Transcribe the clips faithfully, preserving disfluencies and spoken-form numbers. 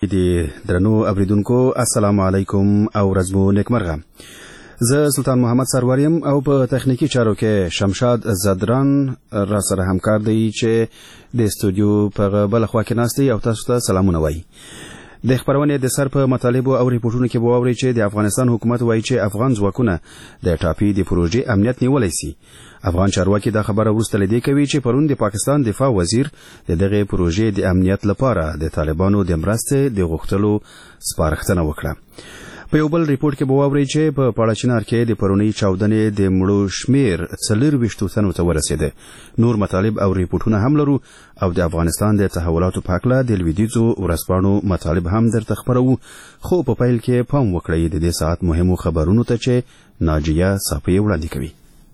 دي درنو اوریدونکو السلام علیکم او ورځ مو نیکمرغه. زه سلطان محمد سروریم او په تخنیکی چارو کې شمشاد زدران را سره همکار دی چې د استودیو په بل خوا کې ناشتي او تاسو ته سلامونه وایي. د خبرونه د سر په مطالبه او ریپورتونو کې بووري چې د افغانستان حکومت وایي چې افغان ځواکونه د ټاپي د پروژې امنیت نیولای شي. افغان چارواکي دا خبره ورسته لیدي کوي چې پرون د پاکستان دفاع وزیر د دغه پروژې د امنیت لپاره د طالبانو د مرستې د غوښتلو سپارښتنه وکړه. په یو بل ریپورت کې بووري چې په پاړچنار کې د پرونی چاودنې د مړو شمیر څلور وشتو تنو ته ورسېده. نور مطالب او ریپورتونه هم لرو او د افغانستان د تحولاتو په اړه د لویدیځو ورځپاڼو مطالب هم درته خبرو. خو په پیل کې پام وکړئ د دې ساعت مهمو خبرونو ته چې ناجیه صافی وړاندې کوي.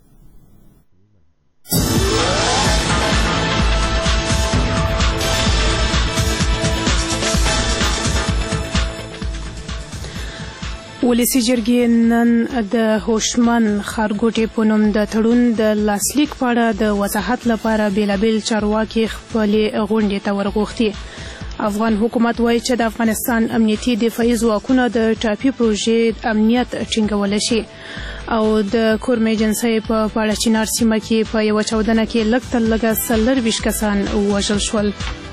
ولسی جرګې نن د هوشمن خارګوټي په نوم د تړون د لاسلیک په اړه د وضاحت لپاره بیلابیل چارواکي خپلې غونډې ته ورغوښتي. افغان حکومت وایي چې د افغانستان امنیتي دفاعي ځواکونه د ټاپي پروژې امنیت ټینګولی شي او د کورم ایجنسۍ په پاړچنار سیمه کې په یوه چاودنه کې لږ تر لږه څلرویشت کسان ووژل شول.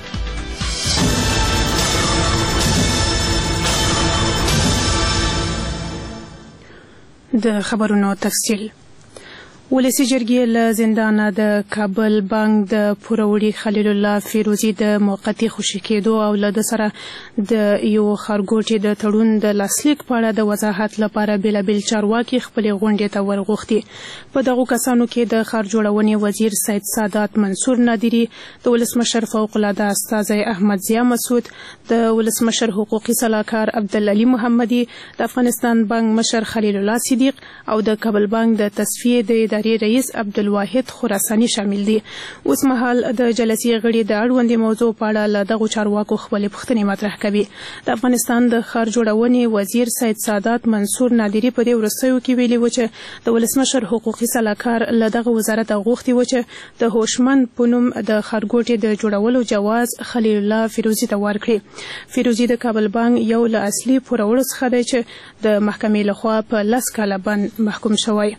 د خبرونو تفصیل. ولسی جرګې له زندانه د کابل بانک د پوروړي خلیل الله فیروزي د موقتی خوشي کېدو او له سره د یو خارګوټي د تړون د لاسلیک په اړه د وضاحت لپاره بیلابیل چارواکي خپلې غونډې ته ورغوښتي. په دغو کسانو کې د ښار جوړونې وزیر سید سادات منصور نادری، د ولسمشر فوق العاده استاذ احمد ضیا مسعود، د ولسمشر حقوقي سلاکار عبدالعلي محمدي، د افغانستان بانک مشر خلیل الله صدیق او د کابل بانک د تصفیې د رئیس عبدالواحد خراساني شامل دي. اوس مهال د جلسې غړي د اړوندې موضوع په اړه له دغو چارواکو خپلې پوښتنې مطرح کوي. د افغانستان د ښار جوړونې وزیر سید سادات منصور نادری په دې وروستیو کې ویلي و چې د ولسمشر حقوقي سلاکار له دغه وزارت غوښتي و چې د هوشمن په نوم د ښارګوټي د جوړولو جواز خلیل الله فیروزي ته ورکړي. فیروزي د کابل بانک یو له اصلي پوروړو څخه دی چې د محکمې لخوا په لس کاله بند محکوم شوی.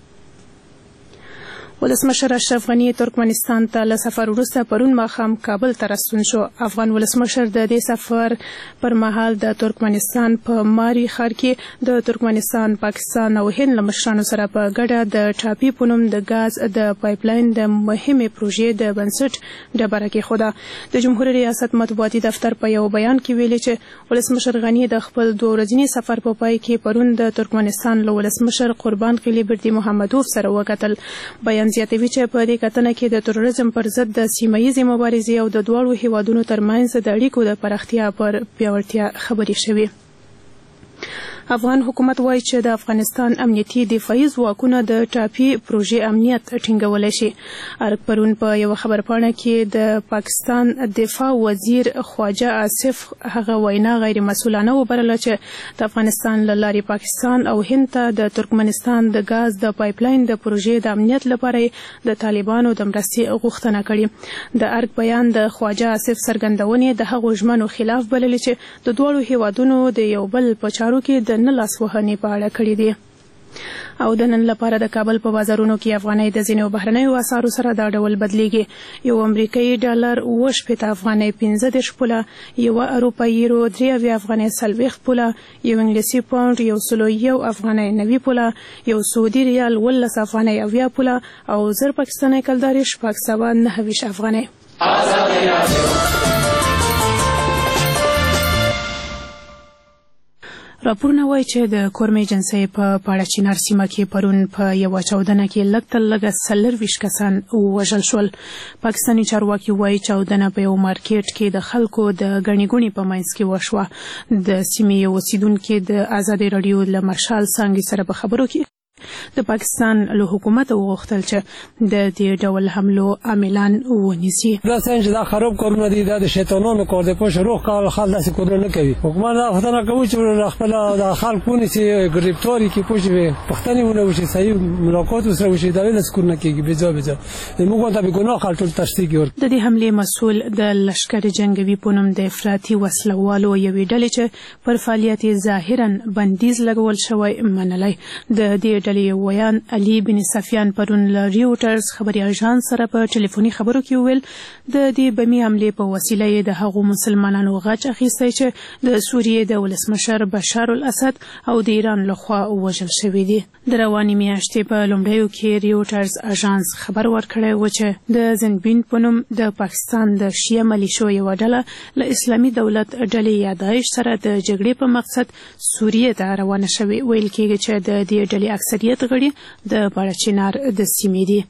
ولسمشر اشرف غني ترکمنستان ته له سفر وروسته پرون ماښام کابل ته راستون شو. افغان ولسمشر د دې سفر پر مهال د ترکمنستان په ماري ښار کې د ترکمنستان، پاکستان او هند له مشرانو سره په ګډه د ټاپي په نوم د ګاز د پایپلاین د مهمې پروژې د بنسټ ډبره کېښوده. د جمهوریت ریاست مطبوعاتي دفتر په یو بیان کې ویلي چې ولسمشر غني د خپل دوه ورځني سفر په پای کې پرون د ترکمنستان له ولسمشر قربان قلی بردي محمدوف سره وکتل. بیان زیاتوي چې په دې کتنه کې د تروریزم پر ضد د سیمه ییزې مبارزې او د دواړو هیوادونو ترمنځ د اړیکو د پراختیا پر پیاوړتیا خبرې شوې. افغان حکومت وایي چې د افغانستان امنیتي دفاعي ځواکونه د ټاپي پروژې امنیت ټینګولی شي. ارګ پرون په یوه خبرپاڼه کې د پاکستان دفاع وزیر خواجه آصف هغه وینا غیر مسؤلانه وبلله چې د افغانستان له لارې پاکستان او هند ته د ترکمنستان د ګاز د پایپلاین د پروژې د امنیت لپاره د طالبانو د مرستې غوښتنه کړې. د ارګ بیان د خواجه آصف څرګندونې د هغو ژمنو خلاف بللې چې د دواړو هیوادونو د یو بل په چارو کې د نه لاس وهنې په اړه کړي دي. او د نن لپاره د کابل په بازارونو کې افغانۍ د ځینو بهرنیو اسعارو سره دا ډول بدلیږي. یو امریکایي ډالر اوه شپېته افغانۍ پنځه دېرش پوله، یوه اروپایي یورو درې اویا افغانۍ څلوېښت پوله، یو انګلیسي پاونډ یو سلو یو افغانۍ نوي پوله، یو سعودي ریال اوولس افغانۍ اویا پوله او زر پاکستاني کلدارې شپږ سوه نهه ویشت افغانۍ. راپورونه وایي چې د کورم ایجنسۍ په پاړچنار سیمه کې پرون په یوه چاودنه کې لږ تر لږه څلرویشت کسان ووژل شول. پاکستاني چارواکي وایي چاودنه په یو مارکیټ کې د خلکو د ګڼې ګوڼې په منځ کې وشوه. د سیمې یو اوسیدونکي د ازادي راډیو له مشال څانګې سره په خبرو کې د پاکستان له حکومت وغوښتل چې د دې ډول حملو عاملان ونیسي. دا څنګه دا خراب کارونه دي د شیطانانو کار دی، په شروع کال خل داسې کارونه نه کوي. حکومت دا خدای کوي چې خپل د خلک ونیسي، گرفتاری کې پوښي پښتني ونه وشي، صحیح ملاقات وسره وشي، دا ویل سکون نه کیږي بجا بجا موږ ته به ګناه خل ټول تشتي کیږي. د دې حمله مسؤل د لشکري جنگوي پونم د افراطي وسلوالو یوې ډلې چې پر فعالیت ظاهرا بندیز لګول شوی منلای. د دې ډلې ویان علي بن سفیان پرون ل ریوټرز خبري اژانس سره په ټلیفوني خبرو کې ویل د دې بمی حمله په وسیله د هغو مسلمانانو غچ اخیستی چې د سوریې د ولسمشر بشار الاسد او د ایران لخوا وژل شوی دي. د رواني میاشتې په لومړیو کې ریوټرز اژانس خبر ورکړی و چې د زنبین پونم د پاکستان د شیعه ملیشو یو ډله له اسلامي دولت ډلې یا داعش سره د جګړې په مقصد سوریې ته روانه شوې. ویل کېږي چې د دې ډلې اکثریت غړي د باړچینار د سیمې دي.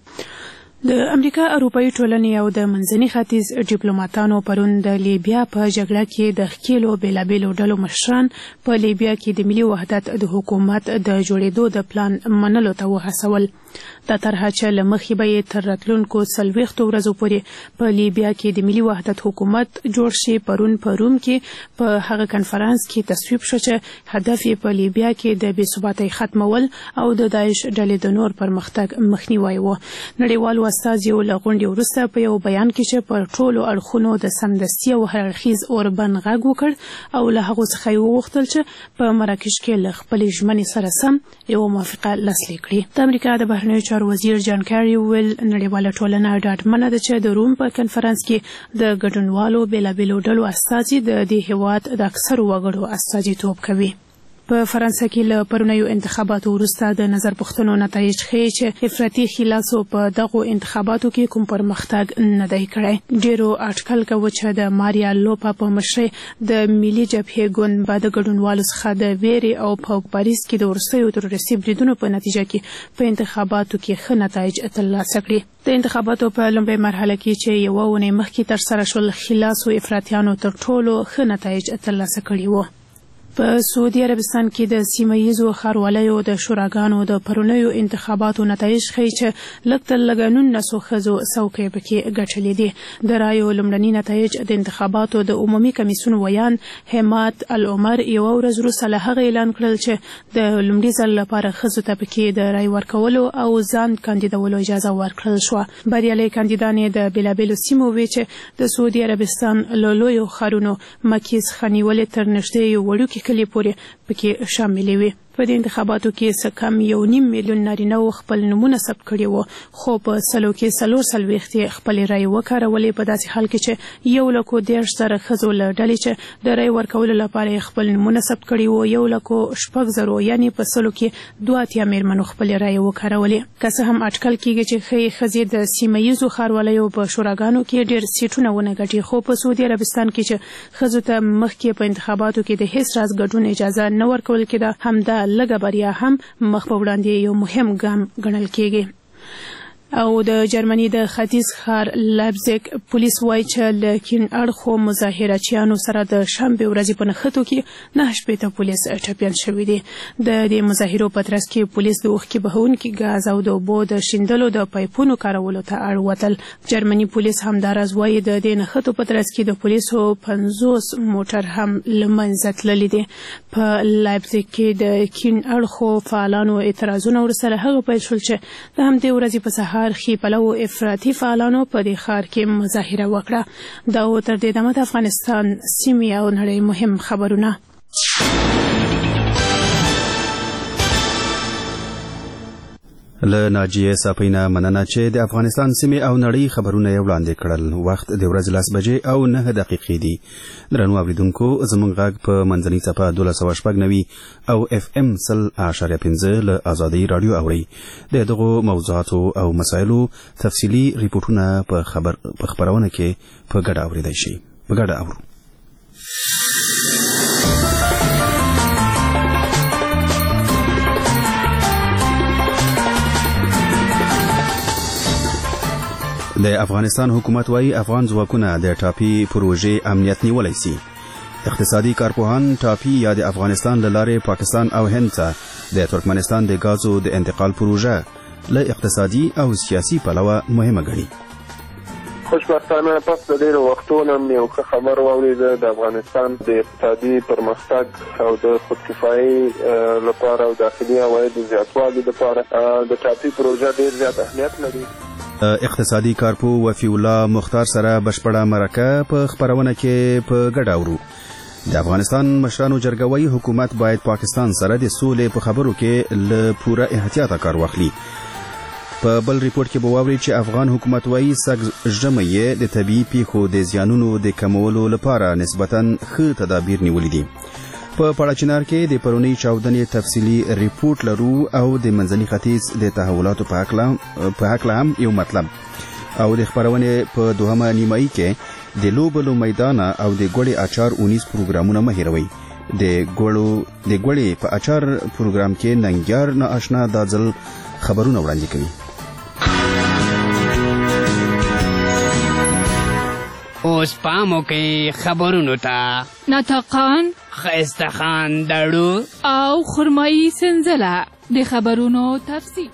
د امریکا اروپایي ټولنې او د منځني ختیځ ډیپلوماټانو پرون د لیبیا په جګړه کې د ښکېلو بېلابېلو ډلو مشران په لیبیا کې د ملي وحدت د حکومت د جوړېدو د پلان منلو ته وهڅول. دا طرحه چې له مخې به یې تر راتلونکو څلوېښتو ورځو پورې په لیبیا کې د ملي وحدت حکومت جوړ شي پرون په روم کې په هغه کنفرانس کې تصویب شو چې هدف یې په لیبیا کې د بې ثباتۍ ختمول او د داعش ډلې د نور پرمختګ مخنیوی و. نړیوالو استازیو له غونډې وروسته په یو بیان کې چې پر ټولو اړخونو د سمدستي او هرړخیز اوربند غږ وکړ او له هغو څخه یې وغوښتل چې په مراکش کې له خپلې ژمنې سره سم یوه موافقه لاسلیک کړي. د امریکا د بهرنیو چارو وزیر جان کیری ویل نړیواله ټولنه ډاډمنه ده چې د روم په کنفرانس کې د ګډونوالو بېلابېلو ډلو استازي د دې هېواد د اکثرو وګړو استازیتوب کوي. په فرانسه کې له پرونیو انتخاباتو وروسته د نظر پوښتنو نتایج ښیي چې افراطي خلاصو په دغو انتخاباتو کې کوم پرمختګ نه دی کړی. ډیرو اټکل کوي چې د ماریا لوپا په مشرۍ د ملي جبهې ګوند به د ګډونوالو څخه د ویرې او په پاریس کې د وروستیو تروریستي بریدونو په نتیجه کې په انتخاباتو کې ښه نتایج ترلاسه کړي. د انتخاباتو په لومړۍ مرحله کې چې یوه اونۍ مخکې ترسره شول خلاصو افراطیانو تر ټولو ښه نتایج ترلاسه کړي وو. په سعودي عربستان کې د سیمه ییزو ښاروالیو د شوراګانو د پرونیو انتخاباتو نتایج ښیي چې لږ تر لږه نولسو ښځو څوکۍ پکې ګټلې دي. د رایو لومړني نتایج د انتخاباتو د عمومي کمیسیون ویان حماد العمر یوه ورځ وروسته له هغه اعلان کړل چې د لومړي ځل لپاره ښځو ته پکې د رای ورکولو او ځان کاندیدولو اجازه ورکړل شوه. بریالۍ کاندیدانې د بېلابېلو سیمو وې چې د سعودي عربستان له لویو ښارونو مکې څخه نیولې تر نږدې یو وړوکي کلی پورې پکې شاملې وي. په دې انتخاباتو کې څه کم یو نیم میلیون نارینه‌و خپل نومونه ثبت کړي وو، خو په سلو کې څلور څلوېښت یې خپلې رایې وکارولې. په داسې حال کې چې یو لکو دېرش زره ښځو له ډلې چې د رایې ورکولو لپاره یې خپل نومونه ثبت کړي وو، یو لکو شپږ زرو یعنې په سلو کې دوه اتیا مېرمنو خپلې رایې وکارولې. که څه هم اټکل کېږي چې ښایي ښځې د سیمه ییزو ښاروالیو په شوراګانو کې ډېر سیټونه ونه ګټي، خو په سعودي عربستان کې چې ښځو ته مخکې په انتخاباتو کې د هېڅ راز ګډون اجازه نه ورکول کېده، همدا لږه بریا هم مخ په وړاندې یو مهم ګام ګڼل کېږي. او د جرمني د ختیځ ښار لایپزیګ پولیس وایي چې له کیڼ اړخو مظاهرچیانو سره د شنبې ورځې په نښتو کې نهه شپېته پولیس ټپیان شوي دي. د دې مظاهرو په ترڅ کې پولیس د اوښکې بهونکي ګاز او د اوبو د شیندلو د پایپونو کارولو ته اړ وتل. جرمني پولیس همداراز وایي د دې نښتو په ترڅ کې د پولیسو پنځوس موټر هم له منځه تللي دي. په لایپزیګ کې د کیڼ اړخو فعالانو اعتراضونه وروسته له هغه پیل شول چې د همدې ورځې په سهار خي پلو افراطي فعالانو په دې ښار کې مظاهره وکړه. دا و تر دې دمه د افغانستان سیمې او نړۍ مهم خبرونه. له ناجیه صافینا مننه چې د افغانستان سیمې او نړۍ خبرونه یې وړاندې کړل. وخت د ورځې لس بجې او نهه دقیقې دي. درنو اوریدونکو، زموږ غږ په منځنۍ څپه دولس سوه شپږ نوي او اف ام سل اعشاریه پنځه له ازادۍ راډیو اورئ. د دغو موضوعاتو او مسایلو تفصیلي ریپورټونه په خبر په خبرونه کې په ګډه اوریدای شي. په ګډه اورو. د افغانستان حکومت وايي افغان ځواکونه د ټاپي پروژې امنیت نیولی سي. اقتصادي کارپوهان ټاپي یا د افغانستان له لارې پاکستان او هند ته د ترکمنستان د غازو د انتقال پروژه له اقتصادي او سیاسي پلوه مهمه ګڼي. خوشبختانه پس د ډېرو وختونو یو ښه خبر واورېده د افغانستان د اقتصادي پرمختګ او د خودکفایي لپاره او داخلي عوایدو زیاتوالي لپاره د ټاپي پروژه ډېر زیات اهمیت لري. اقتصادي کارپو وفي الله مختار سره بشپړه مرکه په خپرونه کې په ګډه اورو. د افغانستان مشرانو جرګه وایي حکومت باید پاکستان سره د سولې په خبرو کې له پوره احتیاطه کار واخلي. په بل ریپورت کې به واورئ چې افغان حکومت وایي سږ ژمی یې د طبیعي پیښو د زیانونو د کمولو لپاره نسبتاً ښه تدابیر نیولي دي. په پاړاچینار کې د پرونی چاودنې تفصیلي ریپورت لرو او د منځني ختیځ د تحولاتو په هکله هم یو مطلب او د خپرونې په دوهمه نیمایي کې د لوبو له میدانه او د ګوړې اچار اونیس پروګرامونه مه هېروئ. د ګوړې په اچار پروګرام کې ننګیار نااشنا دا ځل خبرونه وړاندې کوي. اوس پامو کې خبرونو ته ناطقان خسته خان دړو او خرمایي سنزله د خبرونو تفصیل.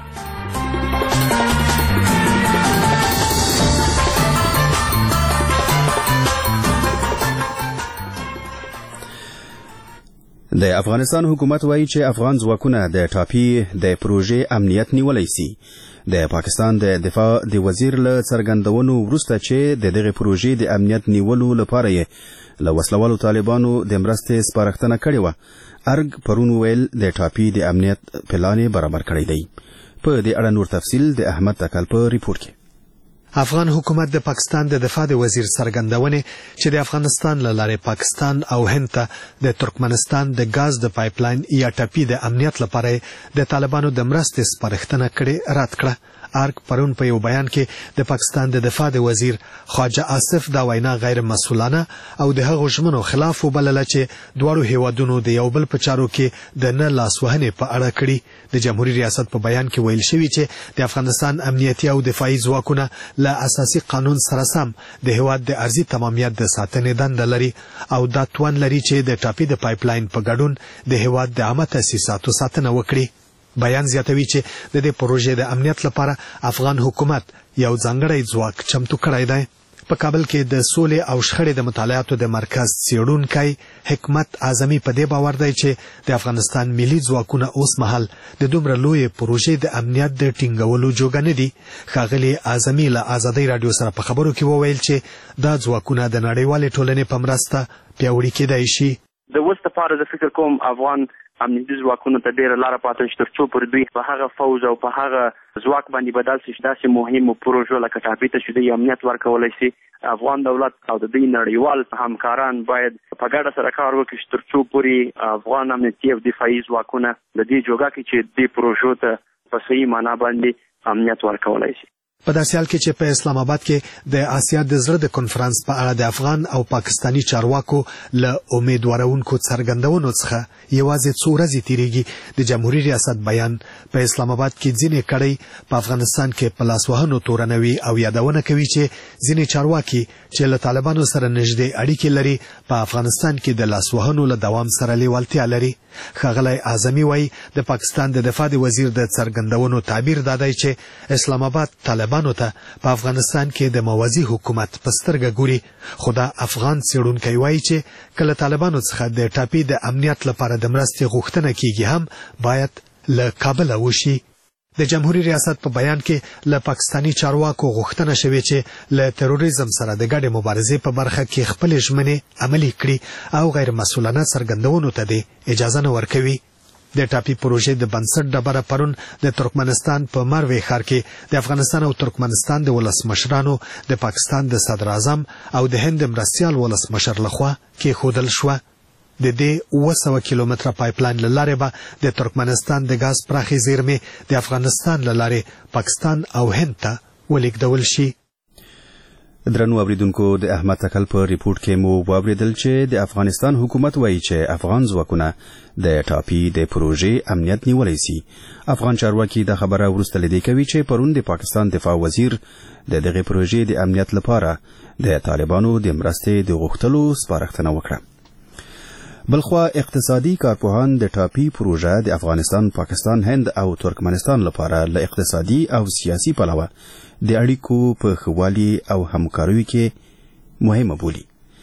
د افغانستان حکومت وایي چې افغان ځواکونه د ټاپي د پروژې امنیت نیولی سي. د پاکستان د دفاع د وزیر له څرګندونو وروسته چې د دغه پروژې د امنیت نیولو لپاره یې له وسلوالو طالبانو د مرستې سپارښتنه کړې وه، ارګ پرون ویل د ټاپي د امنیت پلان یې برابر کړی دی. په دې اړه نور تفصیل د احمد تکل په ریپورت کې. افغان حکومت د پاکستان د دفاع د وزیر څرګندونې چې د افغانستان له لارې پاکستان او هند ته د ترکمنستان د غاز د پایپلاین یا ټاپي د امنیت لپاره د طالبانو د مرستې سپارښتنه کړې رد کړه. ارګ پرون په یو بیان کې د پاکستان د دفاع د وزیر خواجه آصف دا وینا غیر مسؤلانه او د هغو ژمنو خلاف وبلله چې دواړو هیوادونو د یو بل په چارو کې د نه لاسوهنې په اړه کړي. د جمهوریت ریاست په بیان کې ویل شوی چې د افغانستان امنیتي او دفاعي ځواکونه له اساسي قانون سره سم د هیواد د ارضي تمامیت د ساتنې دنده لري او دا توان لري چې د ټاپي د پایپلاین په ګډون د هیواد د عامه تاسیساتو ساتنه وکړي. بیان زیاتوي چې د دې پروژې د امنیت لپاره افغان حکومت یو ځانګړی ځواک چمتو کړی دی. په کابل کې د سولې او شخړې د مطالعاتو د مرکز څېړونکی حکمت اعظمي په دې باور دی چې د افغانستان ملي ځواکونه اوس مهال د دومره لویې پروژې د امنیت د ټینګولو جوګه نه دي. ښاغلي اعظمي له ازادۍ راډیو سره په خبرو کې وویل چې دا ځواکونه د نړیوالې ټولنې په مرسته پیاوړي کېدای شي. د اوس لپاره زه فکر کوم افغان امنیتي ځواکونو ته ډېره لاره پاتې شي تر څو پر دوی په هغه فوج او په هغه ځواک باندې بدل شي چې داسې مهمو پروژو لکه ټاپي ته چې دوی امنیت ورکولی شي. افغان دولت او د دوی نړیوال همکاران باید په ګډه سره کار وکړي چې تر څو پورې افغان امنیتي او دفاعي ځواکونه د دې جوګه کې چې دې پروژو ته په صحیح معنا باندې امنیت ورکولی شي. په داسې حال کې چې په اسلام آباد کې د آسیا د زړه د کنفرانس په اړه د افغان او پاکستانی چارواکو له امیدوارونکو څرګندونو څخه یوازې څو ورځې تیریږي د جمهوریت ریاست بیان په اسلام آباد کې ځینې کړۍ په افغانستان کې په لاس وهنو تورنوي او یادونه کوي چې ځینې چارواکي چې له طالبانو سره نږدې اړیکې لري په افغانستان کې د لاس وهنو له دوام سره لیوالتیا لري. ښاغلی اعظمي وایي د پاکستان د دفاع د وزیر د څرګندونو تعبیر دا دی چې اسلام آباد طالبانو ته په افغانستان کې د موازي حکومت په سترګه ګوري. خو دا افغان څېړونکی وایي چې کله طالبانو څخه د ټاپي د امنیت لپاره د مرستې غوښتنه کیږي هم باید له کابله وشي. د جمهوریت ریاست په بیان کې له پاکستانی چارواکو غوښتنه شوې چې له تروریزم سره د ګډې مبارزې په برخه کې خپل ژمنې عملي کړي او غیر مسؤلانه څرګندونو ته دې اجازه نه ورکوي. د ټاپي پروژې د بنسټ ډبره پرون د ترکمنستان په مروې ښار کې د افغانستان او ترکمنستان د ولسمشرانو د پاکستان د صدر اعظم او د هند مرستیال ولسمشر لخوا کېښودل شوه. د دې اوه سوه کیلومتره پایپلاین له لارې به د ترکمنستان د غاز پراخې زیرمې د افغانستان له لارې پاکستان او هند ته ولیږدول شي. درنو اوریدونکو د احمد تکل په ریپورت کې مو واوریدل چې د افغانستان حکومت وایي چې افغان ځواکونه د ټاپي د پروژې امنیت نیولی سي. افغان چارواکي دا خبره وروسته لیدې کوي چې پرون د پاکستان دفاع وزیر د دغه پروژې د امنیت لپاره د طالبانو د مرستې د غوښتلو سپارښتنه وکړه. بلخوا اقتصادي کارپوهان د ټاپي پروژه د افغانستان، پاکستان، هند او ترکمنستان لپاره له اقتصادي او سیاسي پلوه د اړیکو په ښهوالي او همکاریو کې مهمه بولي.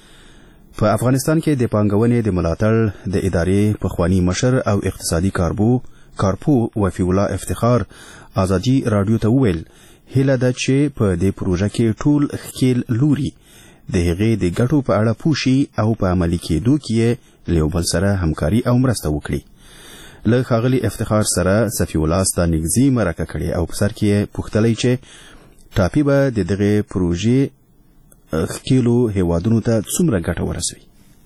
په افغانستان کې د پانګونې د ملاتړ د ادارې پخوانی مشر او اقتصادي کاربو کارپو وفي الله افتخار ازادي رادیو ته وویل هیله ده چې په دې پروژه کې ټول ښکیل لوري د هغې د ګټو په اړه پوه شي او په عملي کېدو کې له یو بل سره همکاري او مرسته وکړي. له ښاغلي افتخار سره صفي الله ستا نږدې مرکه کړې او په سر کې یې پوښتلی چې ټاپي به د دغې پروژې ښکیلو هیوادونو ته څومره ګټه ورسوي.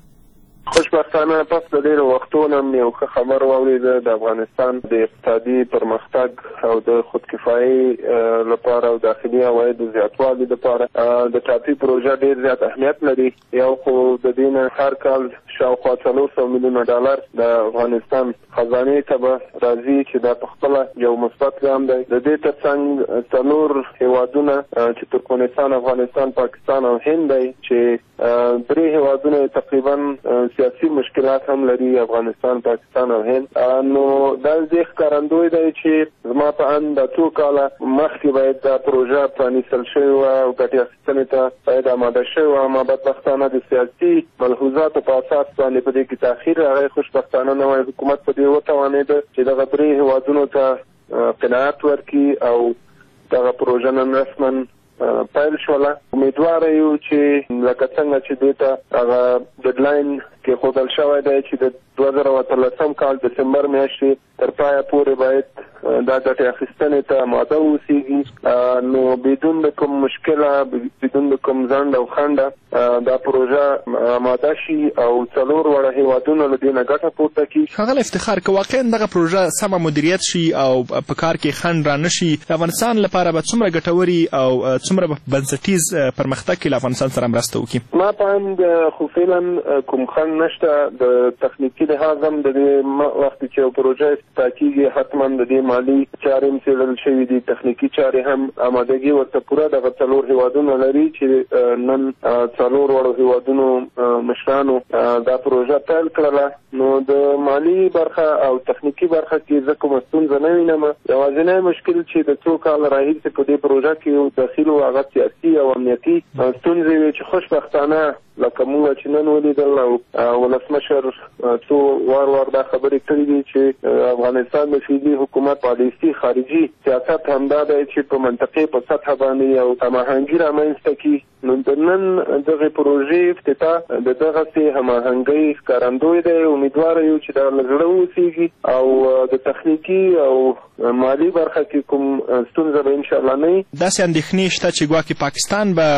خوشبختانه پس د ډېرو وختونو یو ښه خبر واورېده د افغانستان د اقتصادي پرمختګ او د خودکفایي لپاره او داخلي عوایدو زیاتوالي لپاره د ټاپي پروژه ډېر زیات اهمیت لري. یو خو د دې نه هر کال شاوخوا څلور سوه میلیونه ډالر د افغانستان خزانې ته به راځي چې دا په خپله یو مثبت ګام دی. د دې تر څنګ څلور هیوادونه چې ترکمنستان، افغانستان، پاکستان او هند دی چې درې هیوادونه تقریبا سیاسي مشکلات هم لري، افغانستان، پاکستان او هند. نو دا دې ښکارندوی دی چې زما په اند د څو کاله مخکې باید دا پروژه پرانیستل شوې وه او ګټې اخیستنې ته باید آماده شوې وه. اما بدبختانه د سیاسي ملحوظاتو په اساس باندې په دې کې تاخیر راغی. خوشبختانه نوی حکومت په دې وتوانېده چې دغه درې هیوادونو ته قناعت ورکړي او دغه پروژه نن رسما پیل شوله. امیدواره یو چې لکه څنګه چې دې ته هغه ډیډلاین کېښودل شوی دی چې د دوه زره اتلسم کال دسمبر میاشتې تر پایه پورې باید دا ګټې اخیستنې ته آماده واوسېږي. نو بدون د کوم مشکله، بدون د کوم ځنډ او خنډه دا پروژه آماده شي او څلور وړه هیوادونه له دې نه ګټه پورته کړي. ښاغلی افتخار، که واقعا دغه پروژه سمه مدیریت شي او په کار کې خنډ را نه شي، د افغانستان لپاره به څومره ګټوري او څومره به بنسټیز پرمختګ کې له افغانستان سره مرسته وکړي؟ ما په اند خو فعلا کوم خنډ نشته. د تخنیکي لحاظ هم د دې وخت چې یو پروژه افتتاح کېږي حتما د دې مالي چارې هم څېړل شوي دي، تخنیکي چارې هم آمادګي ورته پوره دغه څلور هیوادونه لري چې نن څلور وړو هیوادونو مشرانو دا پروژه پیل کړله. نو د مالي برخه او تخنیکي برخه کې زه کومه ستونزه نه وینم. یوازینی مشکل چې د څو کاله راهیسې په دې پروژه کې یو داخل و هغه سیاسي او امنیتي ستونزې وې چې خوشبختانه لکه موږ چې نن ولیدل او ولسمشر څو وار وار دا خبرې کړې دي چې افغانستان د فعلي حکومت پالیسي خارجي سیاست همدا دی چې په منطقې په سطحه باندې یو هماهنګي رامنځته کړي. نو د نن دغې پروژې افتتاح د دغسې هماهنګۍ ښکارندوی دی. امیدواره یو چې دا له زړه واوسېږي او د تخنیکي او مالي برخه کې کوم ستونزه به انشاءالله نه وي. داسې اندېښنې شته چې ګواکې پاکستان به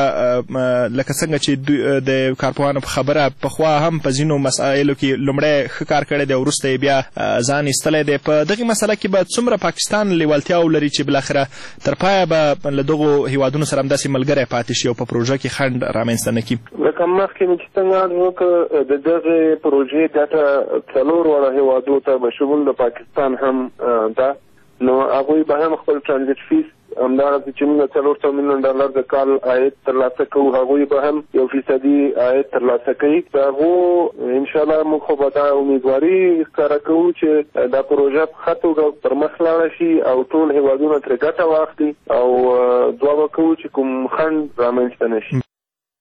لکه څنګه چې د کارپوهانو په خبره پخوا هم په ځینو مسایلو کې لومړی ښه کار کړی دی او وروسته یې بیا ځان ایستلی دی. په دغې مسله کې به څومره پاکستان لیوالتیا ولري چې بالاخره تر پایه به له دغو هیوادونو سره همداسې ملګری پاتې شي او په پروژه کې خنډ رامنځته نه کړي؟ لکه مخکې مې چې څنګه عرض وکړه د دغې پروژې ګټه څلور وړه هیوادو ته بشمول د پاکستان هم ده. نو هغوی به هم خپل ټرانزیټ فیس همدغسې چې موږ څلور سوه میلیون ډالر د کال عاید ترلاسه کوو هغوی به هم یو فیصدي عاید ترلاسه کوي. د هغو انشاءالله موږ خو به دا امیدواري ښکاره کوو چې دا پروژه په ښه توګه پر مخ لاړه شي او ټول هیوادونه ترې ګټه واخلي او دعا به کوو چې کوم خنډ رامنځته نه شي.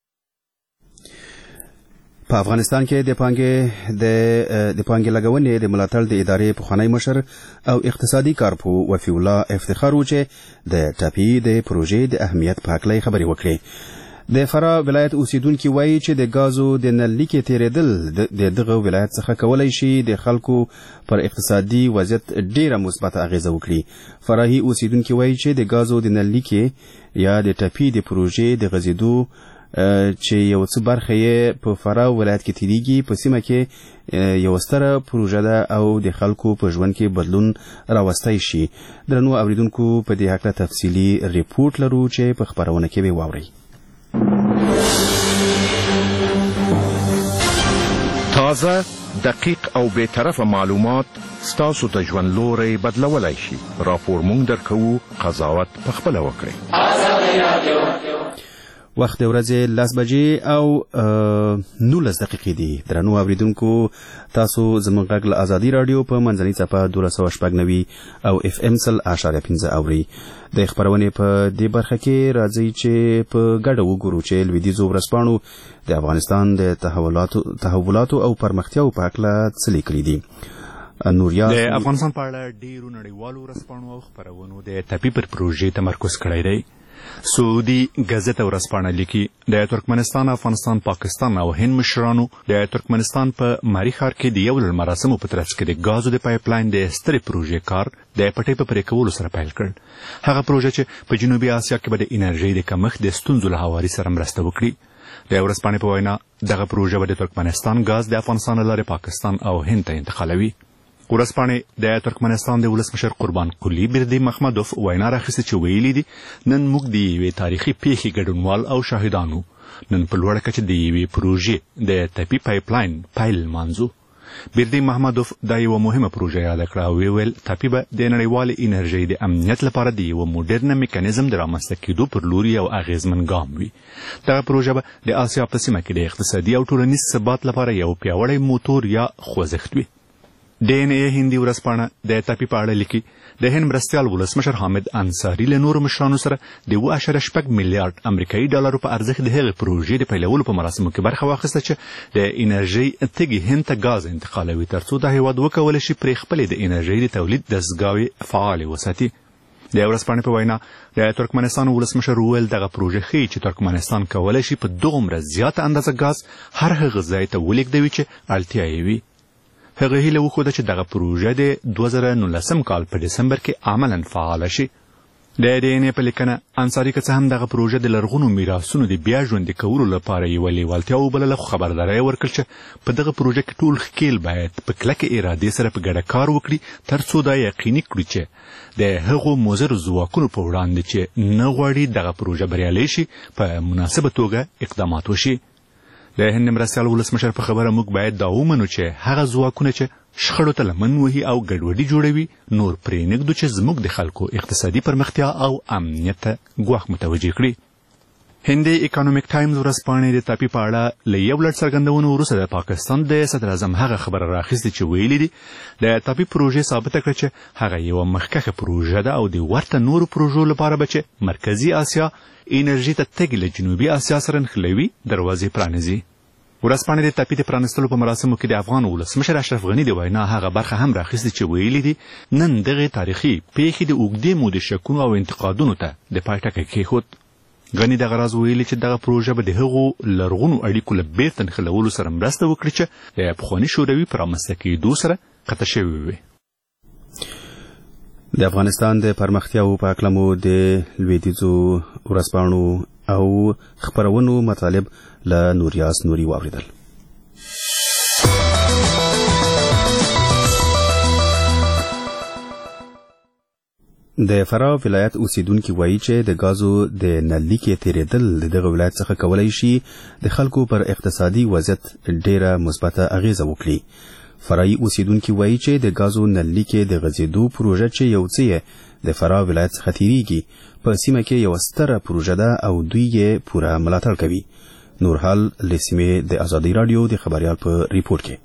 په افغانستان کې د پانګې د د پانګې لګونې د ملاتړ د ادارې پخوانی مشر او اقتصادي کارپو وفي الله افتخار و چې د ټاپي د پروژې د اهمیت په هکله خبرې وکړې. د فراه ولایت اوسیدونکي وایي چې د ګازو د نل لیکې تیرېدل د دغه ولایت څخه کولی شي د خلکو پر اقتصادي وضعیت ډیره مثبته اغیزه وکړي. فراهي اوسیدونکي وایي چې د ګازو د نل لیکې یا د ټاپي د پروژې د غځېدو چې یو څه برخه یې په فراه ولایت کې تیریږي په سیمه کې یو ستره پروژه ده او د خلکو په ژوند کې بدلون راوستی شي. درنو اوریدونکو په دې هکله تفصیلي ریپورټ لرو چې په خپرونه کې به واورئ. تازه، دقیق او بے طرفه معلومات ستاسو د ژوند لوری بدلولی شي. راپور مونږ درکوو، قضاوت پخپله وکړئ. وخت د ورځې لس بجې او نولس دقیقې دي. درنو اوریدونکو تاسو زموږ غږ له ازادي راډیو په منځنۍ څپه دولس سوه شپږ نوي او اف ام سل اعشاریه پنځه اوري. د خبرونې په دې برخه کې راځي چې په ګډه وګورو چې لویدیځو ورځپاڼو د افغانستان د تحولاتو تحولاتو او پرمختیاو په هکله څه لیکلي دي. نوریا د افغانستان په اړه ډیرو نړیوالو ورځپاڼو او خبرونو د ټپي پر پروژې تمرکز کړی دی. سعودي ګزټ ورځپاڼه لیکي د ترکمنستان، افغانستان، پاکستان او هند مشرانو د ترکمنستان په ماری ښار کې د یو له مراسمو په ترڅ کې د ګازو د پایپ لاین د سترې پروژې کار د پټۍ په پرې کولو سره پیل کړ. هغه پروژه چې په جنوبي اسیا کې به د انرژۍ د کمښت د ستونزو له هواري سره مرسته وکړي. د ورځپاڼې په وینا دغه پروژه به د ترکمنستان ګاز د افغانستان له لارې پاکستان او هند ته انتقالوي. ورځپاڼې د ترکمنستان د ولسمشر قربان قلی بردی مخمدوف وینا راخیستې چې ویلي دي نن موږ د یوې تاریخي پیښې ګډونوال او شاهدانو. نن په لوړه کچه د یوې پروژې د ټپي پایپ لاین پیل لمانځو. بردی محمدوف دا یوه مهمه پروژه یاده کړه او ویل ټپي به د نړیوالې انرژۍ د امنیت لپاره د یوه موډرن میکانیزم د رامنځته کېدو پر لور یو اغیزمن ګام وي. دغه پروژه به د اسیا په سیمه کې د اقتصادي او ټولنیز ثبات لپاره یو پیاوړی موتور یا خوځښت وي. د ان ای هندي ورځپاڼه د ټپي په اړه لیکي د هند مرستیال ولسمشر حامد انصاري له نورو مشرانو سره د اوه اعشاریه شپږ میلیارډ امریکایي ډالرو په ارزښت د هغې پروژې د پیلولو په مراسمو کې برخه واخیسته چې د انرژۍ تږي هند ته ګاز انتقالوي تر څو دا هیواد وکولی شي پرې خپلې د انرژۍ د تولید دستګاوې فعالې وساتي. د ورځپاڼې په وینا د ترکمنستان ولسمشر وویل دغه پروژه ښیي چې ترکمنستان کولی شي په دومره زیاته اندازه ګاز هر هغه ځای ته ولېږدوي چې اړتیا یې وي. هغه هیله وښوده چې دغه پروژه د دوه زره نولسم کال په ډسمبر کې عملا فعاله شي. د ډي ان ای په لیکنه انصاري که څه هم دغه پروژه د لرغونو میراثونو د بیا ژوندي کولو لپاره یوه لیوالتیا وبلله، خو خبرداری یې ورکړ چې په دغه پروژه کې ټول ښکیل باید په کلکې ارادې سره په ګډه کار وکړي تر څو دا یقیني کړي چې د هغو مضرو ځواکونو په وړاندې چې نه غواړي دغه پروژه بریالی شي په مناسبه توګه اقدامات وشي. د هند مرستیال ولسمشر په خبره موږ باید دا ومنو چې هغه ځواکونه چې شخړو ته لمن وهي او ګډوډي جوړوي نور پرېنږدو چې زموږ د خلکو اقتصادي پرمختیا او امنیت ته ګواښ متوجه کړي. هندي اکانومیک ټایمز ورځپاڼې د ټپي په اړه له یو لړ څرګندونو وروسته د پاکستان د صدر اعظم هغه خبره راخیستې چې ویلي دي د ټپي پروژې ثابته کړه چې هغه یوه مخکښه پروژه ده او د ورته نورو پروژو لپاره به چې مرکزي اسیا انرژي ته تګ له جنوبي اسیا سره نښلوي دروازې پرانیزي. ورځپاڼې د ټپي د پرانیستلو په مراسمو کې د افغان ولسمشر اشرف غني د وینا هغه برخه هم راخیستې چې ویلي دي نن دغې تاریخي پیښې د اوږدې مودې شکونو او انتقادونو ته د پای ټکی کېښود. غني دغه راز ویلي چې دغه پروژه به د هغو لرغونو اړیکو له بیرته نښلولو سره مرسته وکړي چې د پخواني شوروي په رامنځته کېدو سره قطع شوي وي. د افغانستان د پرمختیاو په هکله مو د لویدیځو ورځپاڼو او خپرونو مطالب له نوریاس نوري واوریدل. د فراه ولایت اوسیدونکي وایي چې د ګازو د نللیکې تیریدل د دغه ولایت څخه کولی شي د خلکو پر اقتصادي وضعیت ډیره مثبته اغیزه وکړي. فرایي اوسیدونکي وایي چې د ګازو نللیکې د غځېدو پروژه چې یو څه د فراه ولایت څخه تیریږي په سیمه کې یو ستره پروژه ده او دوی یې پوره ملاتړ کوي. نورحال له سیمې د ازادي راډیو د خبریال په ریپورت کې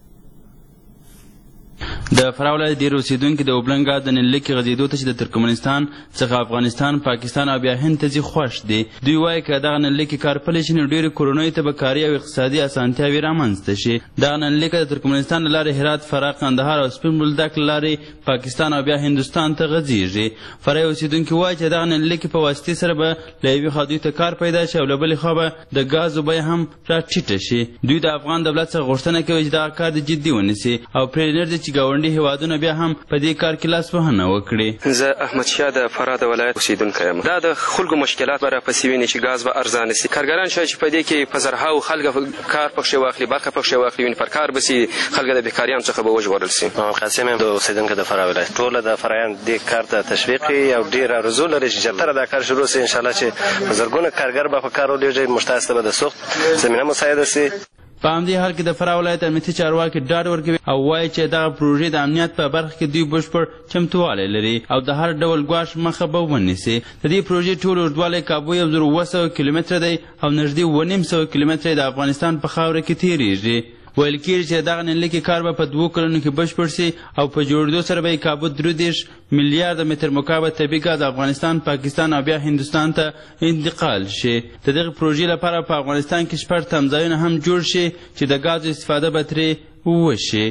د فراه ولایت ډېر اوسېدونکي د اوبلن ګاز د نللیکې غځېدو ته چې د ترکمنستان څخه افغانستان، پاکستان او بیا هند ته ځي خوښ دي. دوی وایي که دغه نللیکې کار پلی شي نو ډېرو کورنیو ته به کاري او اقتصادي اسانتیاوې رامنځته شي. دغه نللیکه د ترکمنستان له لارې هرات، فراه، قندهار او سپین بولدک له لارې پاکستان او بیا هندوستان ته غځېږي. فراه اوسېدونکي وایي چې دغه نللیکې په واسطې سره به له یوې خوا دوی ته کار پیدا شي او له بلې خوا به د ګازو بیه هم راټیټه شي. دوی د افغان دولت څخه غوښتنه کوي چې دغه کار د جدي ونیسي او پرې نه ږدي چې ګاونډي هېوادونه بیا هم په دې کار کې لاسوهنه وکړي. زه احمد شاه د فراه د ولایت اوسېدونکی یم. دا د خلکو مشکلات به راپسې ویني چې ګاز به ارزانه سي. کارګران شاید چې په دې کې په زرهاو خلک کار پکښې واخلي، برخه پکښې واخلي، ویني پر کار به سي، خلک د بېکاریانو څخه به وژغورل سي. محمد قاسم یم د اوسېدونکی د فراه ولایت. ټوله د فرایان دې کار ته تشویق کوي او ډېر آرزو لري چې ژرتره دا کار شروع سي. انشاءالله چې په زرګونه کارګر به په کار ولېږي، موږ تاسو ته به د سوخت زمینه مساعده سي. په همدې حال کې د فراه ولایت امنیتي چارواکي ډاډ ورکوي او وایي چې دغه پروژې د امنیت په برخه کې دوی بشپړ چمتووالی لري او د هر ډول ګواښ مخه به ونیسي. د دې پروژې ټول اوږدوالی کابو یو زر اوه سوه کیلومتره دی او نږدې اوه نیم سوه کیلومتره د افغانستان په خاوره کې تیریږي. ویل کېږي چې دغه نلکې کار به په دوو کلونو کې بشپړ سي او په جوړېدو سره به یې کابو درې دېرش میلیارده متر مکعب طبیعي ګاز افغانستان، پاکستان او بیا هندوستان ته انتقال شي. د دغې پروژې لپاره په افغانستان کې شپږ تمځایونه هم جوړ شي چې د ګازو استفاده به ترې وشي.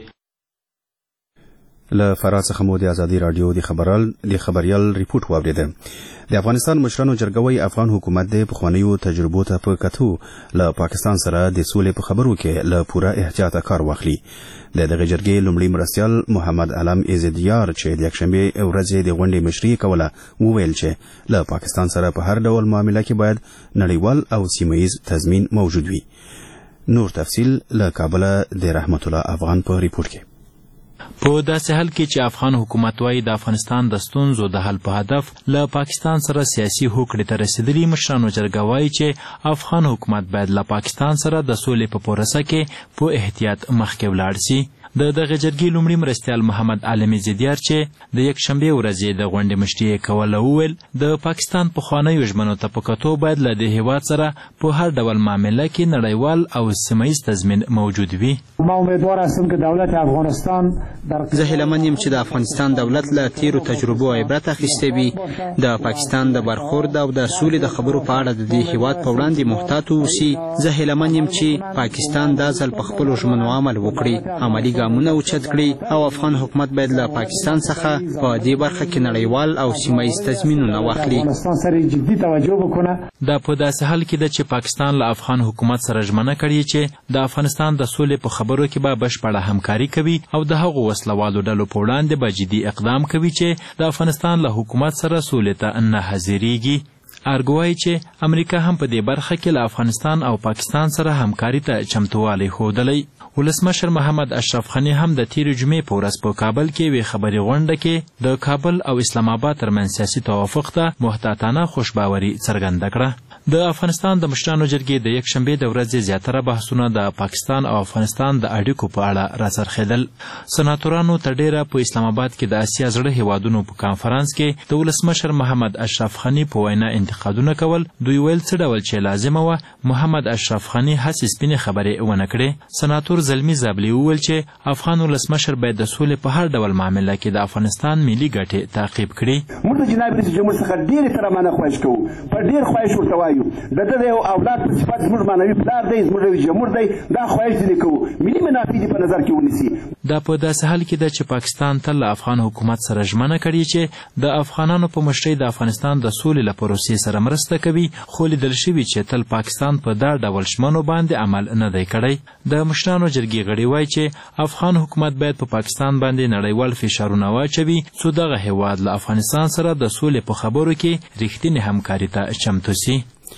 له فراه څخه مو د ازادي راډیو د خبرال د خبریال ریپورت واوریده. د افغانستان مشرانو جرګه وایي افغان حکومت د پخوانیو تجربو ته په کتو له پاکستان سره د سولې په خبرو کې له پوره احتیاطه کار واخلي. د دغه جرګې لومړي مرستیال محمد علم عزیدیار چې د یکشنبې ورځې د غونډې مشري کوله وویل چې له پاکستان سره په هر ډول معامله کې باید نړیوال او سیمه ییز تضمین موجود وي. نور تفصیل له کابله د رحمت الله افغان په ریپورت کې. په داسې حال کې چې افغان حکومت وایي د افغانستان د ستونزو د حل په هدف له پاکستان سره سیاسي هوکړې ته رسېدلي، مشرانو جرګه وایي چې افغان حکومت باید له پاکستان سره د سولې په پروسه کې په احتیاط مخکې ولاړ سي. د دغه جرګې لومړي مرستیال محمد علم عزیدیار چې د یکشنبې ورځې د غونډې مشري یې کوله وویل د پاکستان پخوانیو ژمنو ته په کتو باید له دې هېواد سره په هر ډول معامله کې نړیوال او سیمه ییز تضمین موجود وي. ما امیدوار هستم که دولت افغانستان زه هیلهمند یم چې د افغانستان دولت له تیرو تجربو عبرت اخیستی وي، د پاکستان د برخورد او د سولې د خبرو په اړه د دې هېواد په وړاندې محتاط واوسي. زه هیلهمند یم چې پاکستان دا ځل په خپلو ژمنو عمل وکړي، عملي ګامونه اوچت کړي او افغان حکومت باید له پاکستان څخه په دې برخه کې نړیوال او سیمه ییز تضمینونه واخلي. دا په داسې حال کې ده چې پاکستان له افغان حکومت سره ژمنه کړې چې د افغانستان د سولې په خبرو کې به بشپړه همکاري کوي او د هغو وسلوالو ډلو په وړاندې به جدي اقدام کوي چې د افغانستان له حکومت سره سولې ته نه حاضرېږي. ارګوایي چې امریکا هم په دې برخه کې له افغانستان او پاکستان سره همکاري ته چمتووالی ښودلی. ولسمشر محمد اشرف غني هم د تیرې جمعې په ورځ په کابل کې یوې خبري غونډه کې د کابل او اسلام آباد ترمنځ سیاسي توافق ته محتاطانه خوشباوري څرګنده کړه. د افغانستان د مشرانو جرګې د یکشنبې د ورځې زیاتره بحثونه د پاکستان او افغانستان د اړیکو په اړه راڅرخېدل. سناتورانو تر ډېره په اسلام آباد کې د اسیا زړه هیوادونو په کانفرانس کې د ولسمشر محمد اشرف غني په وینا انتقادونه کول. دوی ویل څه ډول چې لازمه وه محمد اشرف غني هسې سپینې خبرې ونه کړې. سناتور زلمي زابلي وویل چې افغان ولسمشر باید د سولې په هر ډول معامله کې د افغانستان ملي ګټې تعقیب کړي. موږ د جناب رئیس جمهور څخه ډېرې سره مننه خواهش کوو، په ډېر خواهش ورته وایو د ده د یو اولاد په صفت زموږ معنوي پلار دی، زموږ رئیس جمهور دی، دا خواهش ځینې کوو ملي منافع دې په نظر کې ونیسي. دا په داسې حال کې ده چې پاکستان تل له افغان حکومت سره ژمنه کړې چې د افغانانو په مشرۍ د افغانستان د سولې له پروسې سره مرسته کوي، خو لیدل شوي چې تل پاکستان په دا ډول ژمنو باندې عمل نه دی کړی. د مشرانو جرګې غړي وایي چې افغان حکومت باید په پا پاکستان باندې نړیوال فشارونه واچوي څو دغه هېواد له افغانستان سره د سولې په خبرو کې رښتینې همکاري ته چمتو سي.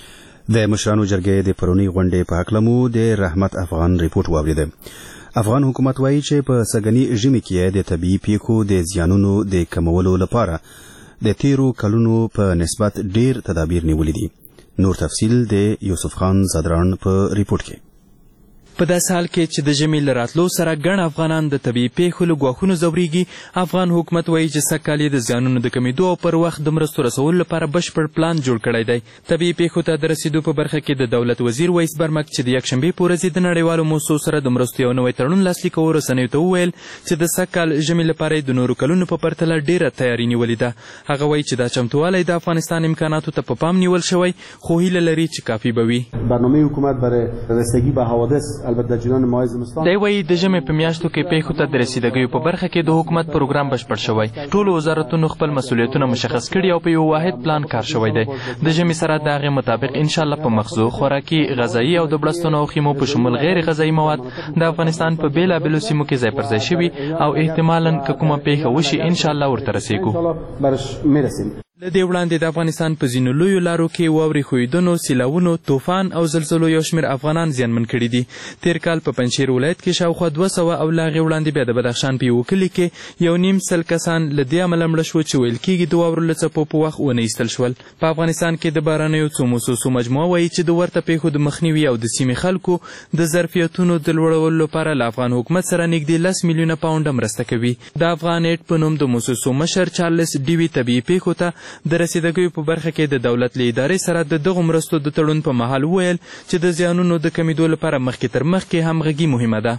د مشرانو جرګې د پرونی غونډې په هکله مو د رحمت افغان ریپورت واوریده. افغان حکومت وایي چې په سږني ژمي کې د طبیعي پیښو د زیانونو د کمولو لپاره د تیرو کلونو په نسبت ډیر تدابیر نیولي دي. نور تفصیل د یوسف خان زدران په ریپورت کې. په داسې حال کې چې د ژمي له راتلو سره ګڼ افغانان د طبیعي پیښو له ګواښونو ځورېږي، افغان حکومت وایي چې سږ کال یې د زیانونو د کمیدو او پر وخت د مرستو رسولو لپاره بشپړ پلان جوړ کړی دی. طبیعي پیښو ته د رسیدو په برخه کې د دولت وزیر ویس برمک چې د یکشنبې په ورځ د نړیوالو موسسو سره د مرستو یو نوی تړون لاسلیک کول رسنیو ته وویل چې د سږ کال ژمي لپاره د نورو کلونو په پرتله ډیره تیاري نیولې ده. هغه وایي چې دا چمتووالی د افغانستان امکاناتو ته په پا پام نیول شوی، خو هیله لري چې کافي به وي. برنامه حکومت برای رسیدگی به حوادث البته جنان ما دی وایي د ژمي په میاشتو کې پیښو ته د رسیدګیو په برخه کې د حکومت پروګرام بشپړ شوی. ټولو وزارتونو خپل مسؤلیتونه مشخص کړي او په یو واحد پلان کار شوی دی. د ژمي سره د هغې مطابق انشاءالله په مغزو، خوراکي، غذایي او د بړستنو او خیمو په شمول غیر غذایي مواد د افغانستان په بېلابېلو سیمو کې ځای پر ځای شوي او احتمالاً که کومه پیښه وشي انشاءالله ورته رسیږو. له دې وړاندې د افغانستان په ځینو لویو لارو کې واورې ښویدنو، سیلاونو، طوفان او زلزلو یو شمېر افغانان زیانمن کړي دي. تېر کال په پنجشیر ولایت کې شاوخوا دوه سوه او له هغې وړاندې بیا د بدخشان په یوه کلي کې یو نیم سل کسان له دې امله مړه شوه چې ویل کېږي د واورو له څپو په وخت ونه ایستل شول. په افغانستان کې د بارانیو څو موسسو مجموعه وایي چې د ورته پیښو د مخنیوي او د سیمې خلکو د ظرفیتونو د لوړولو لپاره له افغان حکومت سره نږدې لس میلیونه پاونډه مرسته کوي. د افغان ایډ په نوم د موسسو مشر چارلس ډیوي طبیعي پیښو ته د رسیدګیو په برخه کې د دولت له ادارې سره د دغو مرستو د تړون په مهال وویل چې د زیانونو د کمیدو لپاره مخکې تر مخکې همغږي مهمه ده.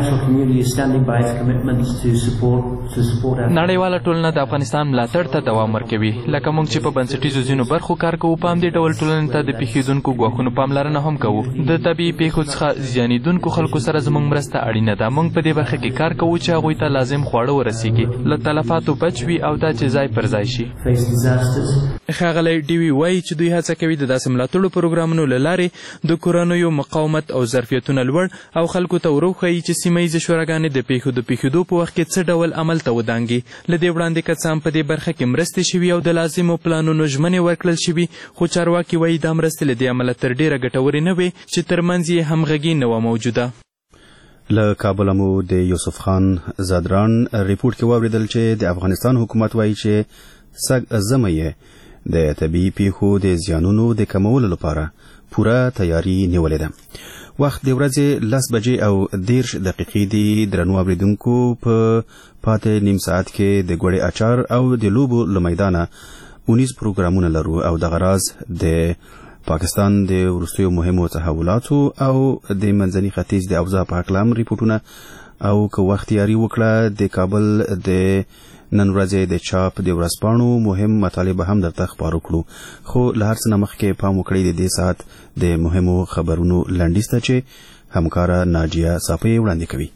نړیواله ټولنه د افغانستان ملاتړ ته دوام ورکوي. لکه موږ چې په بنسټیزو ځینو برخو کار کوو، په همدې ډول ټولنې ته د پیښیدونکو ګواښونو پاملرنه هم کوو. د طبیعي پیښو څخه زیانیدونکو خلکو سره زموږ مرسته اړینه ده. موږ په دې برخه کې کار کوو چې هغوی ته لازم خواړه ورسیږي، له تلفاتو بچ وي او دا چې ځای پر ځای شي. ښاغلی ډیوي وایي چې دوی هڅه کوي د داسې ملاتړو پروګرامونو له لارې د کورنیو مقاومت او ظرفیتونه لوړ او خلکو ته وروښیي چې سیمه ییزې شوراګانې د پیښو د پیښېدو په وخت کې څه ډول عمل ته ودانګي. له دې وړاندې که څه هم په دې برخه کې مرستې شوي او د لازمو پلانونو ژمنې ورکړل شوي، خو چارواکي وایي دا مرستې له دې امله تر ډېره ګټورې نه وې چې ترمنځ یې همغږي نه وه موجوده. له کابل مو د یوسف خان زادران ریپورت کې واوریدل چې د افغانستان حکومت وایي چې سږ ژمی یې د طبیعي پیښو د زیانونو د کمولو لپاره پوره تیاری نیولې ده. وخت د ورځې لس بجې او دیرش دقیقې دي. درنو اوریدونکو، په پاتې نیم ساعت کې د ګوړې اچار او د لوبو له میدانه اونیز پروګرامونه لرو او دغه راز د پاکستان د وروستیو مهمو تحولاتو او د منځني ختیځ د اوضاع په هکله هم ریپورټونه او که وخت یاري وکړه د کابل د نن ورځې د چاپ د ورځپاڼو مهم مطالب هم درته خپاره کړو. خو له هر څه نه مخکې پام وکړئ د دې ساعت د مهمو خبرونو لنډیز ته چې همکاره ناجیه صافی وړاندې کوي.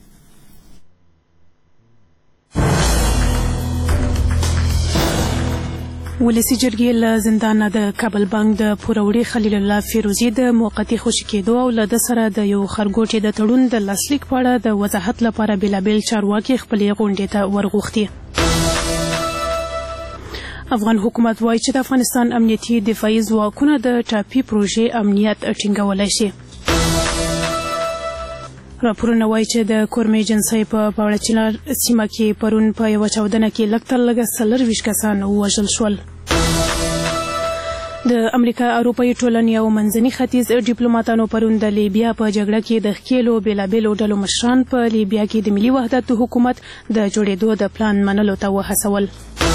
ولسی جرګې له زندانه د کابل بانک د پوروړي خلیل الله فیروزي د موقتي خوشي کېدو او له د سره د یو خرګوټي د تړون د لاسلیک په اړه د وضاحت لپاره بېلابېل چارواکي خپلې غونډې ته ورغوښتي. افغان حکومت وایي چې د افغانستان امنیتي دفاعي ځواکونه د ټاپي پروژې امنیت ټینګولی شي. راپورونه وایي چې د کورمې جنسۍ په پاوړچیلار سیمه کې پرون په یوه چاودنه کې لږ تر لږه څلرویشت کسان ووژل شول. د امریکا اروپایي ټولنې او منځني ختیځ ډیپلوماتانو پرون د لیبیا په جګړه کې د ښکېلو بېلابېلو ډلو مشران په لیبیا کې د ملي وحدت حکومت د جوړېدو د پلان منلو ته وهڅول.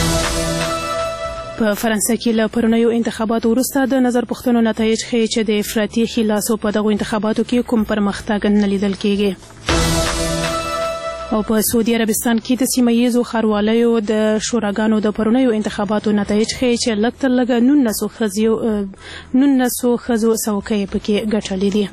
په فرانسه کې له پرونیو انتخاباتو وروسته د نظر پوښتنو نتایج ښیي چې د افراطي خلاصو په دغو انتخاباتو کې کوم پرمختګ نه لیدل کېږي. او په سعودي عربستان کې د سیمه ییزو ښاروالیو د شوراګانو د پرونیو انتخاباتو نتایج ښیي چې لږ تر لږه نولسو ښځو څوکۍ پکې ګټلې دي.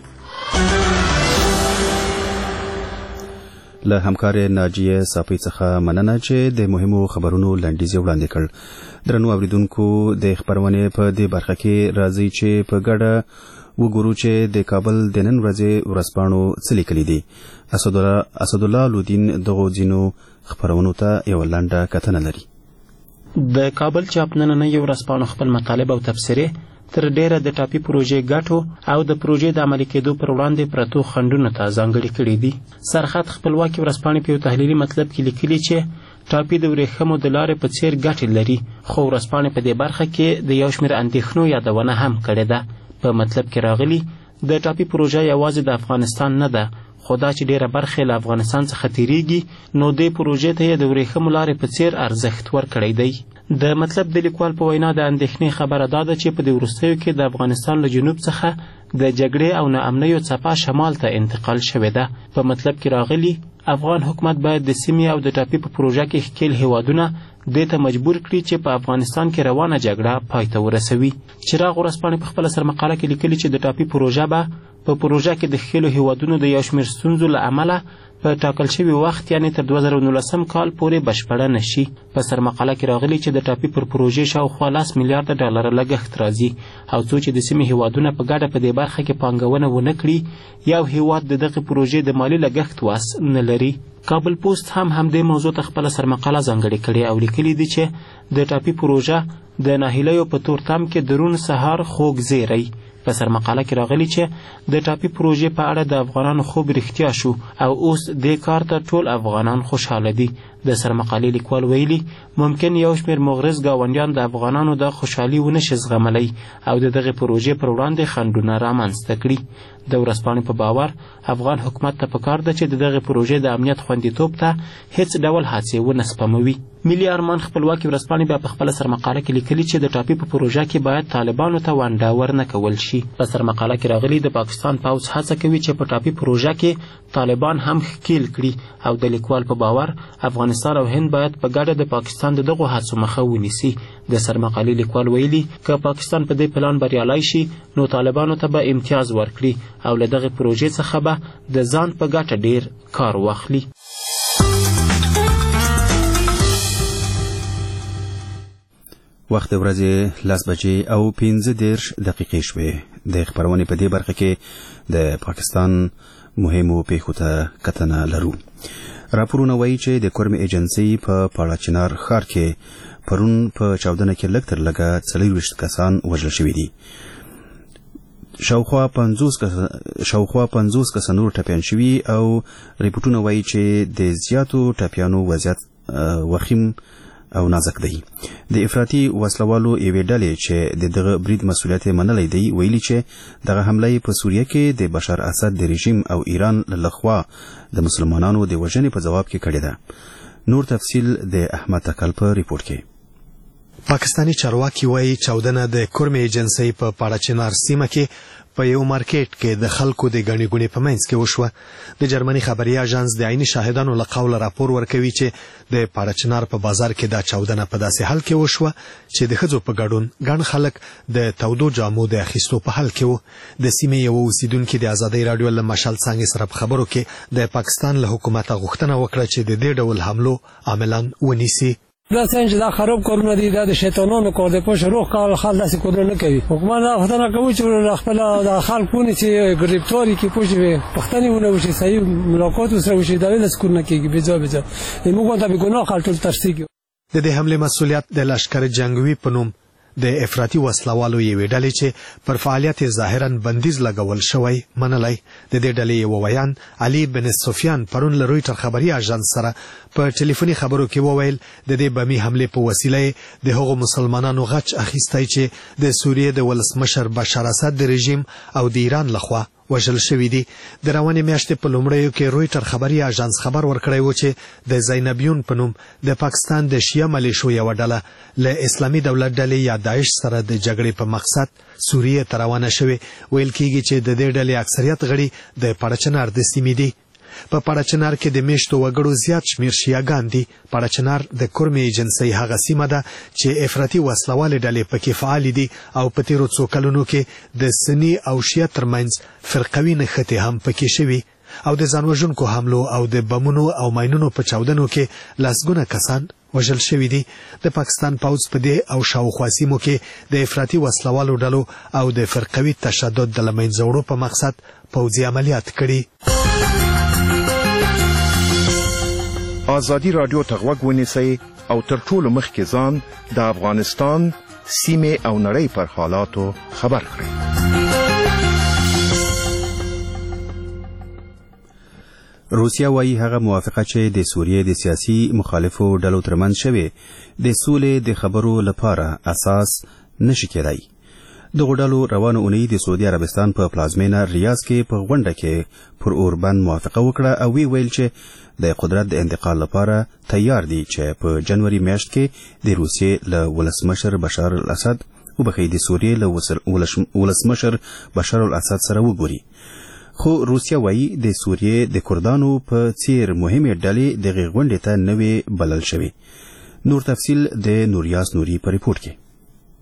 له همکارې ناجیه صافی څخه مننه چې د مهمو خبرونو لنډیز وړاندې کړ. درنو اوریدونکو، د خبرونې په دې برخه کې راځي چې په ګډه وګورو چې د کابل د نن ورځې ورځپاڼو څه لیکلي دي. اسدالله لودین دغو ځینو خبرونو ته یوه لنډه کتنه لري. د کابل چاپ نننۍ ورځپاڼو خپل مطالب او تبصرې تر ډیره د ټاپي پروژې ګټو او د پروژې د عملي کېدو پر وړاندې پرتو خنډونو ته ځانګړي کړي دي. سرحد خپلواکي ورځپاڼې په یو تحلیلي مطلب کې لیکلي چې ټاپي د ورېښمو د لارې په څیر ګټې لري، خو ورځپاڼې په دې برخه کې د یو شمېر اندېښنو یادونه هم کړې ده. په مطلب کې راغلي د ټاپي پروژه یوازې د افغانستان نه ده، خو دا چې ډیره برخه له افغانستان څخه تیریږي نو دې پروژې ته یې د ورېښمو لارې په څیر ارزښت ورکړی دی. د مطلب د لیکوال په وینا د اندېښنې خبره دا ده چې په دې وروستیو کې د افغانستان له جنوب څخه د جګړې او ناامنیو څپه شمال ته انتقال شوې ده. په مطلب کې راغلي افغان حکومت باید د سیمې او د ټاپي په پروژه کې ښکېل هیوادونه دې ته مجبور کړي چې په افغانستان کې روانه جګړه پای ته ورسوي. چراغ ورځپاڼې په خپله سرمقاله کې لیکلي چې د ټاپي پروژه به په پروژه کې د ښکېلو هیوادونو د یو شمېر ستونزو له امله په ټاکل شوي وخت یعنې تر دوه زره نولسم کال پورې بشپړه نه شي. په سرمقاله کې راغلي چې د ټاپي پر پروژې شاوخوا لس میلیارده ډالره لګښت راځي او څو چې د سیمې هیوادونه په ګډه په دې برخه کې پانګونه ونه کړي یو هیواد د دغې پروژې د مالي لګښت وس نه لري. کابل پوسټ هم همدې موضوع ته خپله سرمقاله ځانګړې کړې او لیکلي دي چې د ټاپي پروژه د ناهیلیو په تورتم کې د روڼ سهار خوږ زیری. په سرمقاله کې راغلي چې د ټاپي پروژې په اړه د افغانانو خوب رښتیا شو او اوس دې کار ته ټول افغانان خوشحاله دي. د سرمقالې لیکوال ویلي ممکن یو شمېر مغرض ګاونډیان د افغانانو د خوشحالي ونشي زغملی او د دغې پروژې پر وړاندې خنډونه رامنځته کړي. د ورځپاڼې په باور افغان حکومت ته پکار ده چې د دغې پروژې د امنیت خوندیتوب ته هیڅ ډول هڅې ونه سپموي. ملي ارمان خپلواکي ورځپاڼې بیا په خپله سرمقاله کې لیکلي چې د ټاپي په پروژه کې باید طالبانو ته ونډه ورنه کول شي. په سرمقاله کې راغلي د پاکستان پوځ هڅه کوي چې په ټاپي پروژه کې طالبان هم ښکیل کړي او د لیکوال په باور افغانستان او هند باید په ګډه د پاکستان د دغو هڅو مخه ونیسي. د سرمقالې لیکوال ویلي که پاکستان په دې پلان بریالی شي نو طالبانو ته به امتیاز ورکړي او له دغې پروژې څخه به د ځان په ګټه ډیر کار واخلي. وخت ورځې لس بجې او پنځه دېرش دقیقې شوې. د خپرونې په دې برخه کې د پاکستان مهمو پیښو ته کتنه لرو. راپورونه وایي چې د کورم ایجنسۍ په پاړاچنار ښار کې پرون په چاودنه کې لږ تر لږه څلوېښت کسان وژل شوي دي. شاوخوا پنځوس کسه شاوخوا پنځوس کسه نور ټپیان شوي او ریپورتونه وایي چې د زیاتو ټپیانو وضعیت وخیم او نازک دی. د افراطي وسلوالو یوې ډلې چې د دغه برید مسؤلیت منلی دی ویلي چې دغه حمله په سوریه کې د بشار اسد د رژیم او ایران له خوا د مسلمانانو د وژنې په جواب کې کړې ده. نور تفصیل د احمد تکل په ریپورت کې. پاکستانی چارواکي وایي چاودنه د کورم ایجنسۍ په پاړاچنار سیمه کې په یو مارکیټ کې د خلکو د ګڼې ګوڼې په منځ کې وشوه. د جرمني خبري اژانس د عیني شاهدانو له قوله راپور ورکوي چې د پاړاچنار په بازار کې دا چاودنه په داسې حال کې وشوه چې د ښځو په ګډون ګڼ خلک د تودو جامو د اخیستو په حال کې وو. د سیمې یو اوسیدونکي د ازادۍ راډیو له مشال څانګې سره په خبرو کې د پاکستان له حکومته غوښتنه وکړه چې د دې ډول حملو عاملان ونیسي. دا څنګه دا خراب کارونه دي دا د شیطانانو کار دی. پوه روح کال خل داسې کارونه نه کوي. حکومت دا غوښتنه کوي چې خپل د خلکو ونیسي ګرفتاري کې پوه شي پښتني ونه وشي صحیح ملاقات سره وشي دا ویل سکون نه کېږي بجا بجا موږ ته به ګناه خلک ټول ترسيږي. د دې حمله مسؤلیت د لشکر جنگوي په نوم د افراطي وسلوالو یوې ډلې چې پر فعالیت ظاهرا بندیز لګول شوی منلی. د دې ډلې یو ویان علي بن سفیان پرون له رویټر خبري اژانس سره په ټلیفوني خبرو کې وویل د دې بمي حمله په وسیله د هغو مسلمانانو غچ اخیستی چې د سوریې د ولسمشر بشار اسد د رژیم او د ایران لخوا وژل شوي دي. د روانې میاشتې په لومړیو کې رویټر خبري اژانس خبر ورکړی و چې د زینبیون په نوم د پاکستان د شیعه ملیشو یوه ډله له اسلامي دولت ډلې یا داعش سره د جګړې په مقصد سوریې ته روانه شوې. ویل کېږي چې د دې ډلې اکثریت غړي د پاړاچنار د سیمې دي. په پاړاچنار کې د میشتو وګړو زیات شمیر شیعاګان دي. پاړاچنار د کورم ایجنسۍ هغه سیمه ده چې افراطي وسلوالې ډلې پکې فعال دي او په تیرو څو کلونو کې د سني او شیعه ترمنځ فرقوي نښتې هم پکې شوي او د ځانوژونکو حملو او د بمونو او ماینونو په چاودنو کې لسګونه کسان وژل شوي دي. د پاکستان پوځ په دې او شاوخوا سیمو کې د افراطي وسلوالو ډلو او د فرقوي تشدد د له منځه وړو په مقصد پوځي عملیات کړي. آزادي رادیو ته غوږ ونیسئ او تر ټولو مخکې ځان د افغانستان سیمې او نړۍ پر حالاتو خبر کړئ. روسیا وایي هغه موافقه چې د سوریې د سیاسي مخالفو ډلو ترمنځ شوې د سولې د خبرو لپاره اساس نشي کېدای. دغه ډلو روانه اونۍ د سعودي عربستان په پلازمینه ریاض کې په غونډه کې پر اوربند موافقه وکړه او وی ویل چې د قدرت د انتقال لپاره تیار دي چې په جنوري میاشت کې د روسیې له ولسمشر بشار الاسد او بخې د سوریې له ولسمشر بشار الاسد سره وګوري. خو روسیا وایي د سوریې د کردانو په څیر مهمه ډلې دغه غونډې ته نوې بلل شوې. نور تفصیل د نوریاس نوري په ریپورت کې.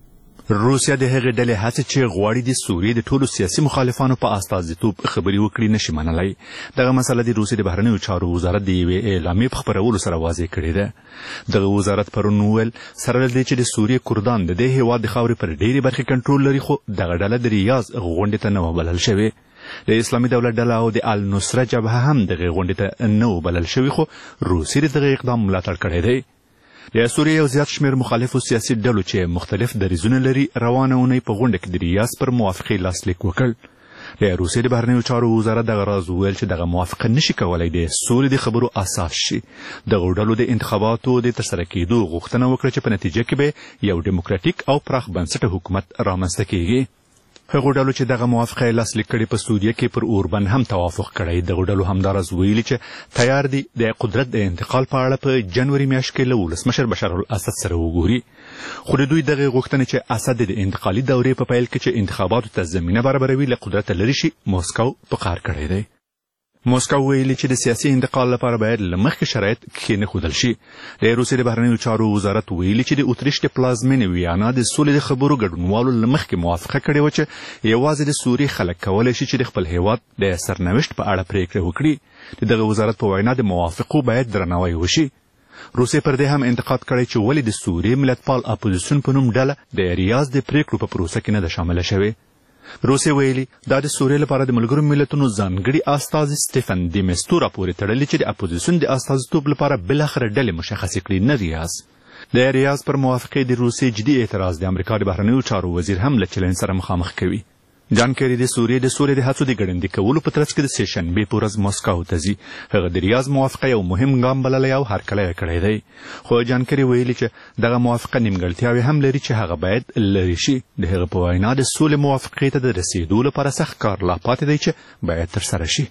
روسیا د هغې ډلې هڅې چې غواړي د سوریې د ټولو سیاسي مخالفانو په استازیتوب خبرې وکړي نشي منلی. دغه مسله د روسیې د بهرنیو چارو وزارت د یوې اعلامیې په خپرولو سره واضح کړې ده. دغه وزارت پرون وویل سره له دې چې د سوریې کردان د دې هېواد د خاورې پر ډېرې برخې کنټرول لري، خو دغه ډله د ریاض غونډې ته نه وه بلل شوې. د اسلامي دولت ډله او د النصره جبهه هم دغې غونډې ته نه و بلل شوي، خو روسیې د دغه اقدام ملاتړ کړی دی. د سوریې یو زیات شمېر مخالفو سیاسي ډلو چې مختلف دریځونه لري روانه اونۍ په غونډه کې د ریاض پر موافقې لاسلیک وکړ. د روسیې د بهرنیو چارو وزارت دغه راز وویل چې دغه موافقه نشي کولی د سولې د خبرو اساس شي. دغو ډلو د انتخاباتو د ترسره کېدو غوښتنه وکړه چې په نتیجه کې به یو ډیموکراتیک او پراخ بنسټه حکومت رامنځته کیږي. هغو ډلو چې دغه موافقه یې لاسلیک کړې په سوریه کې پر اوربند هم توافق کړی. دغو ډلو همداراز ویلي چې تیار دي د قدرت د انتقال په اړه په جنوري میاشت کې له ولسمشر بشار الاسد سره وګوري. خو د دوی دغې غوښتنې چې اسد د انتقالي دورې په پیل کې چې انتخاباتو ته زمینه برابروي له قدرته لرې شي موسکو په قهر کړی دی. موسکو ویلي چې د سیاسي انتقال لپاره باید له مخکې شرایط کښېنښودل شي. د روسیې د بهرنیو چارو وزارت ویلي چې د اتریش د پلازمینې ویانا د سولې د خبرو ګډونوالو له مخکې موافقه کړې وه چې یوازې د سوریې خلک کولی شي چې د خپل هیواد د سرنوشت په اړه پرېکړه وکړي. د دغه وزارت په وینا د موافقو باید درناوی وشي. روسیې پر دې هم انتقاد کړی چې ولې د سوریې ملتپال اپوزیسیون په نوم ډله د ریاض د پرېکړو په پروسه کې نه ده شامله شوې. روسیې ویلي دا د سوریې لپاره د ملګرو ملتونو ځانګړي استازي سټیفن د میستورا پورې تړلي چې د اپوزیسیون د استازیتوب لپاره بالاخره ډلې مشخصې کړي، نه ریاض. د ریاض پر موافقې د روسیې جدي اعتراض د امریکا د بهرنیو چارو وزیر هم له چلند سره مخامخ کوي. جان کیری د سوریې د سولې د هڅو د ګړندي کولو په ترڅ کې د سېشنبې په ورځ موسکو ته ځي. هغه د ریاض موافقه یو مهم ګام بللی او هرکلی یې کړی دی. خو جان کیری ویلي چې دغه موافقه نیمګړتیاوې هم لري چې هغه باید لرې شي. د هغه په وینا د سولې موافقې ته د رسېدو لپاره سخت کار لا پاتې دی چې باید ترسره شي.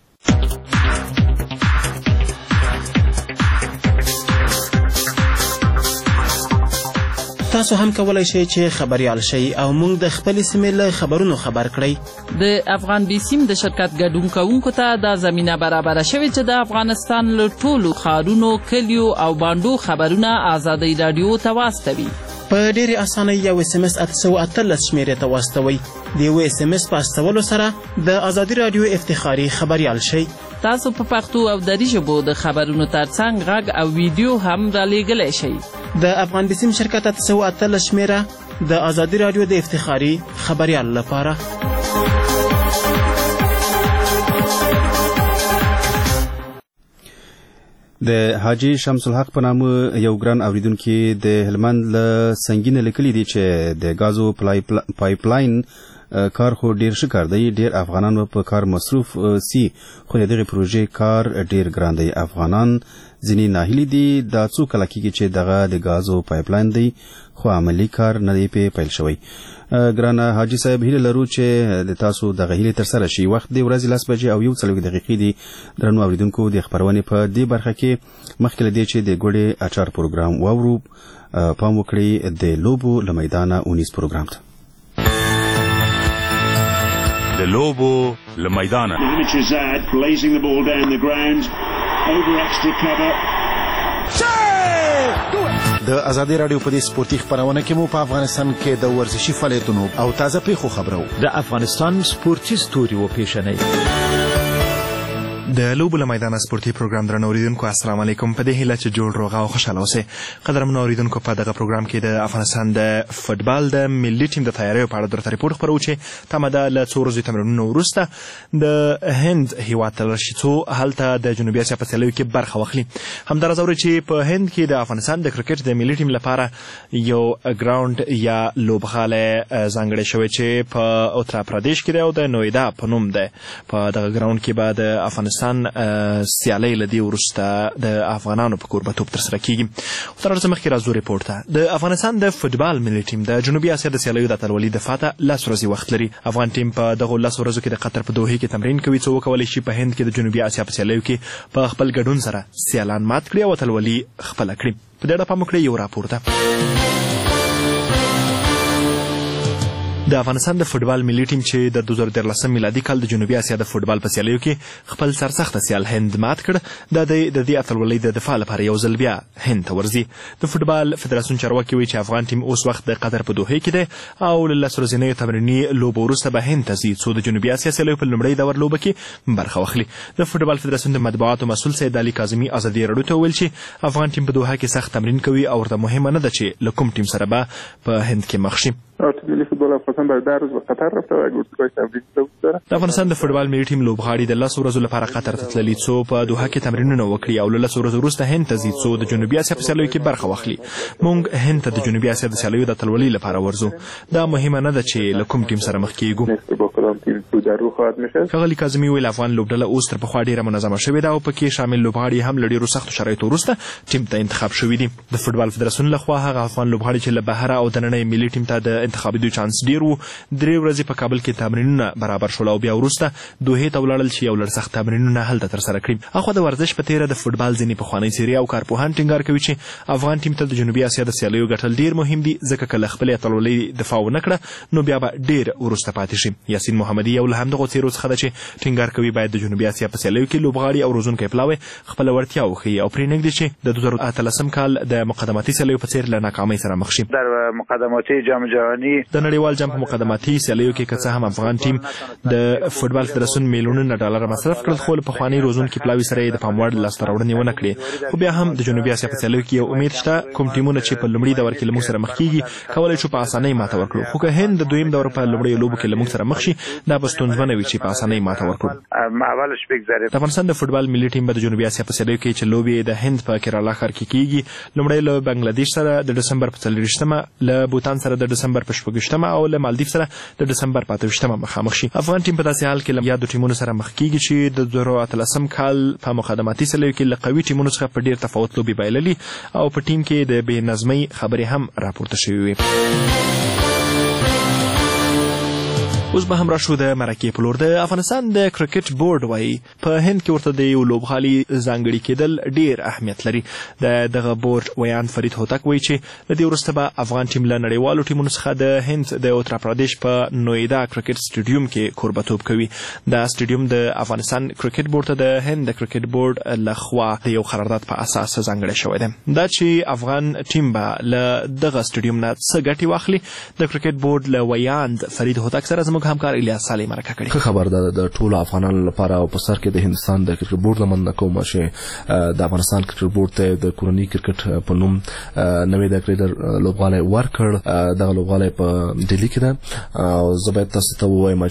تاسو هم کولای شئ چې خبریال شئ او موږ د خپلې سیمې له خبرونو خبر کړئ. د افغان بي سیم د شرکت ګډون کوونکو ته دا زمینه برابره شوې چې د افغانستان له ټولو ښارونو، کلیو او بانډو خبرونه ازادۍ راډیو ته واستوي. په ډېرې اسانۍ یو اس ام اس اته سوه اتلس شمېرې ته واستوئ. د یو اس ام اس په استولو سره د ازادي راډیو افتخاري خبریال شئ. تاسو په پښتو او دري ژبو د خبرونو ترڅنګ غږ او ویډیو هم رالیږلی شئ. د افغان بي سیم شرکت اته سوه اتلس شمېره د ازادي راډیو د افتخاري خبریال لپاره. د حاجی شمس الحق په نامه یو ګران اوریدونکي د هلمند له سنګینه لیکلي دي چې د غازو پایپ لاین کار خو ډیر ښه کار دی. ډیر افغانان په کار مصروف سي، خو د دغه پروژې کار ډیر ګران دی. افغانان ځینې ناهیلي دي. دا څو کله کېږي چې دغه د غازو پایپ لاین دی، خو عملي کار نه دی پې پیل شوی. ګران حاجي صاحب هیله لرو چې د تاسو دغه هیلې ترسره شي. وخت د ورځې لس بجې او یو څلوېښت دقیقې دي. درنو اوریدونکو د خپرونې په دې برخه کې مخکې له دې چې د ګوډې اچار پروګرام واورو پام وکړئ د لوبو له میدانه اونیس پروګرام ته. د لوبو له میدانه د ازادي راډیو په دې سپورتي خپرونه کې مو په افغانستان کې د ورزشي فعالیتونو او تازه پیښو خبرو. د افغانستان سپورتي ستوري و پیشنې د لوبو له میدانه سپورتي پروګرام درنو اوریدونکو السلام علیکم. په دې هیله چې جوړ روغه او خوشحاله اوسئ. قدرمنو اوریدونکو په دغه پروګرام کې د افغانستان د فوټبال د ملي ټیم د تیاریو په اړه درته ریپورټ خپرو چې تمه ده له څو ورځو تمرینونو وروسته د هند هیواد ته لاړ شي څو هلته د جنوبي اسیا په سیالیو کې برخه واخلي. همداراز اورئ چې په هند کې د افغانستان د کرکټ د ملي ټیم لپاره یو ګراوند یا لوبغالی ځانګړی شوی چې په اتر پردیش کې دی او د نویدا په نوم دی. په دغه ګراوند کې به د افغانستان سیالۍ له دې وروسته د افغانانو په کوربتوب ترسره کیږي. خو تر هر څه مخکې راځو ریپورټ ته. د افغانستان د فوټبال ملي ټیم د جنوبي اسیا د سیالیو د اتلولۍ دفاع ته لس ورځې وخت لري. افغان ټیم په دغو لسو ورځو کې د قطر په دوحې کې تمرین کوي څو وکولی شي په هند کې د جنوبي اسیا په سیالیو کې په خپل ګډون سره سیالان مات کړي او اتلولي خپله کړي. په دې اړه پام وکړئ یو راپور ته. د افغانستان د فوټبال ملي ټیم چې د دوه زره دیارلسم میلادي کال د جنوبي اسیا د فوټبال په سیالیو کې خپل سرسخته سیال هند مات کړ د د دې اتلولۍ د دفاع لپاره یو ځل بیا هند ته ورځي. د فوټبال فدراسیون چارواکي وایي چې افغان ټیم اوس وخت د قطر په دوحې کې دی او له لس ورځنیو تمریني لوبو وروسته به هند ته ځي څو د جنوبي اسیا سیالیو په لومړۍ دور لوبه کې برخه واخلي. د فوټبال فدراسیون د مطبوعاتو مسؤل سید علي کاظمي ازادي راډیو ته وویل چې افغان ټیم په دوحه کې سخت تمرین کوي او ورته مهمه نه ده چې له کوم ټیم سره به په هند کې مخ شي. ملی فوتبال افغانستان برای در روز به قطر رفته و گروه‌های تمرینی داره. د افغانستان د فوټبال ملي ټیم لوبغاړي د لس ورځو لپاره قطر ته تللي څو په دوحه کې تمرینونه وکړي او له لس ورځو وروسته هند ته ځي څو د جنوبي اسیا په سیالیو کې برخه واخلي. موږ هند ته د جنوبي اسیا د سیالیو د اتلولۍ لپاره ورځو. دا مهمه نه ده چې له کوم ټیم سره مخ کیږو. ښاغلي کاظمي ویل افغان لوبډله اوس تر پخوا ډېره منظمه شوې ده او پکې شامل لوبغاړي هم له ډېرو سختو شرایطو وروسته ټیم ته انتخاب شوي دي. د فوټبال فدراسیون لخوا هغه افغان لوبغاړي چې له بهره او دننه ملي ټیم ته د انتخابېدو چانس ډېر و درې ورځې په کابل کې تمرینونه برابر شول او بیا وروسته دوحې ته ولاړل چې یو لړ سخت تمرینونه هلته ترسره کړي. اخوا د ورزش په تیره د فوټبال ځینې پخوانۍ څېرې او کارپوهان ټینګار کوي چې افغان ټیم ته د جنوبي اسیا د سیالیو ګټل ډېر مهم دي ځکه که له خپلې اتلولۍ دفاع ونه کړه نو بیا به ډېر وروسته پاتې شي. یاسین محمدي یو له همدغو څېرو څخه ده چې ټینګار کوي باید د جنوبي اسیا په سیالیو کې لوبغاړي او روزونکی پلاوی خپله وړتیا وښیي او پرې نږدې چې د دوه زره اتلسم کال د مقدماتي سیالیو په څېر له ناکامۍ سره مخ شي. در مقدماتی جام جهانی د نړیوال جام په مقدماتي سیالیو کې که څه هم افغان ټیم د فوټبال فدراسیون میلیونونه ډالر مصرف کړل خو له پخواني روزونکي پلاوي سره یې د پام وړ لاسته راوړنې ونه کړې. خو بیا هم د جنوبي اسیا په سیالیو کې یو امید شته کوم ټیمونه چې په لومړي دور کې له موږ سره مخ کېږي کولی شو په اسانۍ ماته ورکړو خو که هند د دویم دور په لومړیو لوبو کې له موږ سره مخ شي دا به ستونزمنه وي چې په اسانۍ ماته ورکړو. د افغانستان د فوټبال ملي ټیم به د جنوبي اسیا په سیالیو کې چې لوبې د هند په کیرالا ښار کې کېږي لومړی له بنګلادیش سره د ډسمبر په څلېرویشتمه له بوتان سره د ډسمبر په شپږویشتمه او له مالدیف سره د ډسمبر په اته ویشتمه مخامخ شي. افغان ټیم په داسې حال کې له یادو ټیمونو سره مخ کېږي چې د دوه زره اتلسم کال په مقدماتي سیالیو کې له قوي ټیمونو څخه په ډېر تفاوت لوبې بایللي او په ټیم کې د بې نظمۍ خبرې هم راپورته شوې وې. اوس به هم راشو د مرکې په لور. د افغانستان د کرکټ بورډ وایي په هند کې ورته د یو لوبغالي ځانګړي کېدل ډېر اهمیت لري. د دغه بورډ ویان فرید هوتک وایي چې له دې وروسته به افغان ټیم له نړیوالو ټیمونو څخه د هند د اتر پردیش په نویدا کرکټ سټیډیوم کې کوربتوب کوي. دا سټیډیوم د افغانستان کرکټ بورډ ته د هند د کرکټ بورډ لخوا د یو قرارداد په اساس ځانګړی شوی دی. دا چې افغان ټیم به له دغه سټیډیوم نه څه ګټې واخلي د کرکټ بورډ له ویاند فرید هوتک سره زموږ همکار الیاس صالح مرکه کړې. ښه خبر ده د ټولو افغانانو لپاره او په سر کې د هندستان د کرکټ بورډ نه مننه کوم چې د افغانستان کرکټ بورډ ته د کورني کرکټ په نوم نوې د کرکټر لوبغالی ورکړ. دغه لوبغالی په دلی کې ده او زه باید تاسو ته ووایم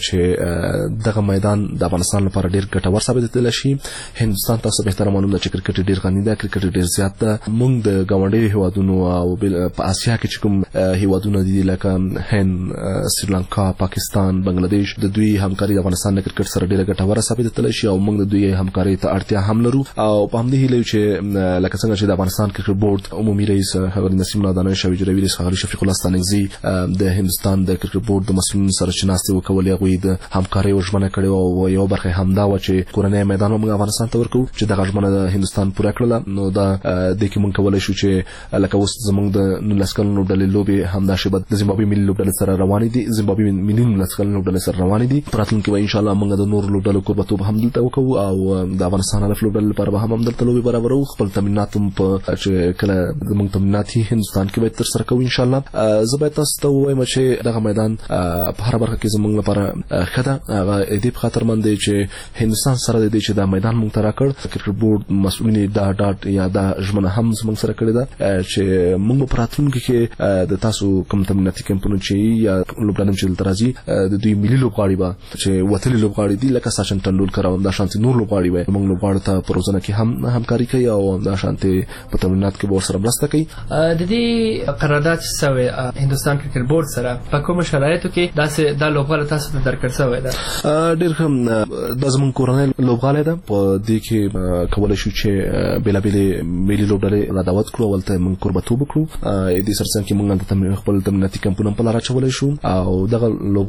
چې دغه میدان د افغانستان لپاره ډېر ګټور ثابتېدلی شي. هندستان تاسو بهتره معلوم ده چې کرکټ ډېر غني ده کرکټ ډېر زیات ده. موږ د ګاونډیو هیوادونو او په اسیا کې چې کوم هیوادونه دي لکه هند سریلانکا پاکستان بنګلادیش د دوی همکاري د افغانستان د کرکټ سره ډېره ګټوره ثابتېدلی شي او موږ د دوی همکارۍ ته اړتیا هم لرو او په همدې هیله یو چې لکه څنګه چې د افغانستان کرکټ بورډ عمومي رئیس ښاغلي نسیم الله دانش او اجرایي رئیس ښاغلي شفیق الله ستانکزي د هندستان د کرکټ بورډ د مسؤلینو سره چې ناستې وکولې هغوی د همکارۍ ژمنه کړې وه او یوه برخه همدا وه چې کورنی میدان موږ افغانستان ته ورکوو چې دغه ژمنه د هندستان پوره کړله. نو دا دې کې موږ کولی شو چې لکه اوس زموږ د نولس کلنو لوبډلې لوبې همدا شیبه د زیمبابوې ملي لوبډلې سره روانې دي زیمبابوې ملي نولس کلنو لوبډلې سره روانې دي. راتلونکي به ان شاء الله موږ د نور لوبډلو کوربتوب هم دلته وکړو او د افغانستان الف لوبډلې لپاره به هم همدلته لوبې برابروو. خپل تمرینات هم په چې کله زموږ تمرینات هندوستان کې باید ترسره کوو ان شاء الله. زه باید تاسو ته ووایم چې دغه میدان په هره برخه کې زموږ لپاره ښه ده. هغه دې په خاطر باندې چې هندوستان سره د دې چې دا میدان موږ ته راکړ کرکټ بورډ مسؤلین دا ډاټ یا دا ژمنه هم زموږ سره کړې ده چې موږ په راتلونکي کې د تاسو کوم تمریناتي کمپونه چې یا لوبډلې چې دلته راځي د دوی ملي لوبغاړي به چې وتلي لوبغاړي دي لکه ساشن تندولکر او دا شانتي نور لوبغاړي وي موږ لوبغاړو ته په روزنه کې هم همکاري کوي او دا شانتي په تمرینات کې به ورسره مرسته کوي. د دې قرارداد شوی هندوستان کرکټ بورډ سره په کوم شرایطو کې داسې دا لوبغاړي تاسو ته درکړل شوی ده؟ ډېر ښه دا زموږ کورنی لوبغالی ده. په دې کې کولی شو چې بېلابېلې ملي لوبډلې را دعوت کړو او هلته موږ کوربتوب وکړو. دې سره څنګ کې موږ هلته خپل تمریناتي کمپونه هم په لاره اچولی شو او دغه لوبغالی ده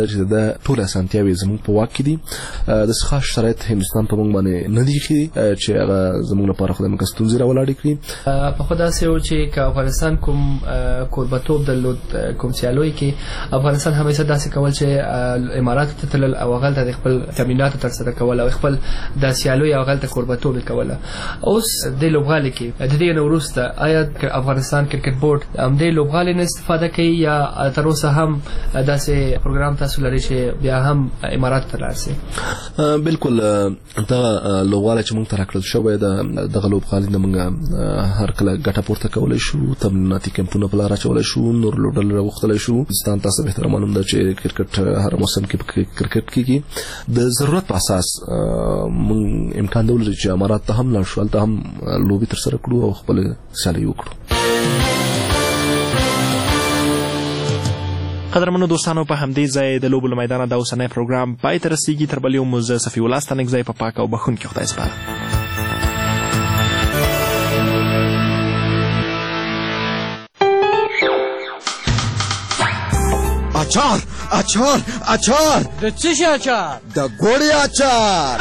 ده چې د ټول اسانتیاوي زموږ په واک کې دي. د ښه شرایط هندستان په موږ باندې نه دي چې هغه زموږ لپاره خدای مکه ستونزې راولاړې کړي. په خو داسې و چې که افغانستان کوم کوربتوب درلود کوم سیالوي کې افغانستان همیشه داسې کول چې اماراتو ته تلل او هغلته د خپل تمریناتو ترسره کول او خپل د سیالوي او هغلته کوربتوب کوله. اوس د لوبغالي کې د دې نه وروسته آیا افغانستان کرکټ بورډ هم د لوبغالي نه استفاده کوي یا تر اوسه هم داسې پروګرام تاسو لري چې بیا هم امارات ته لاړ شي؟ بالکل دغه لوبغالی چې موږ ته راکړل شوی ده دغه لوبغالي نه موږ هر کله ګټه پورته کولی شو، تمریناتي کمپونه په لار اچولی شو، نور لوبډلې راوختلی شو. هندوستان تاسو بهتره معلوم ده چې کرکټ هر موسم کې کرکټ کېږي. د ضرورت په اساس موږ امکان ولري چې امارات ته هم لاړ شو، هلته هم لوبې ترسره کړو او خپل سیالۍ وکړو. قدرمنو دوستانو، په همدې ځای د لوبو له میدانه دا اوسنی پروګرام پای ته رسیږي. تر بل یو مو زه صفي الله ستانکزی په پاک او بښونکي خدای سپارم. اچار اچار اچار د څه شي اچار؟ د ګوړې اچار.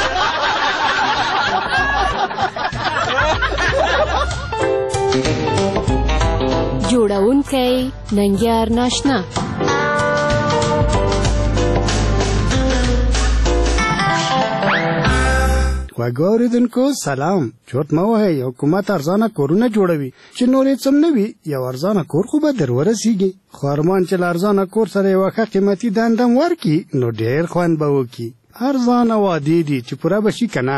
جوړونکی ننګیار ناشنا. وګوریدونکو سلام. چوت مه وهئ، حکومت ارزانه کورونه جوړوي چې نور یې څه نه وي. یو ارزانه کور خو به در ورسیږي، خو ارمان چې له ارزانه کور سره یوه ښه قیمتي دنده هم ورکړي نو ډېر خوند به وکړي. ارزانه وعدې دي چې پوره به شي که نه.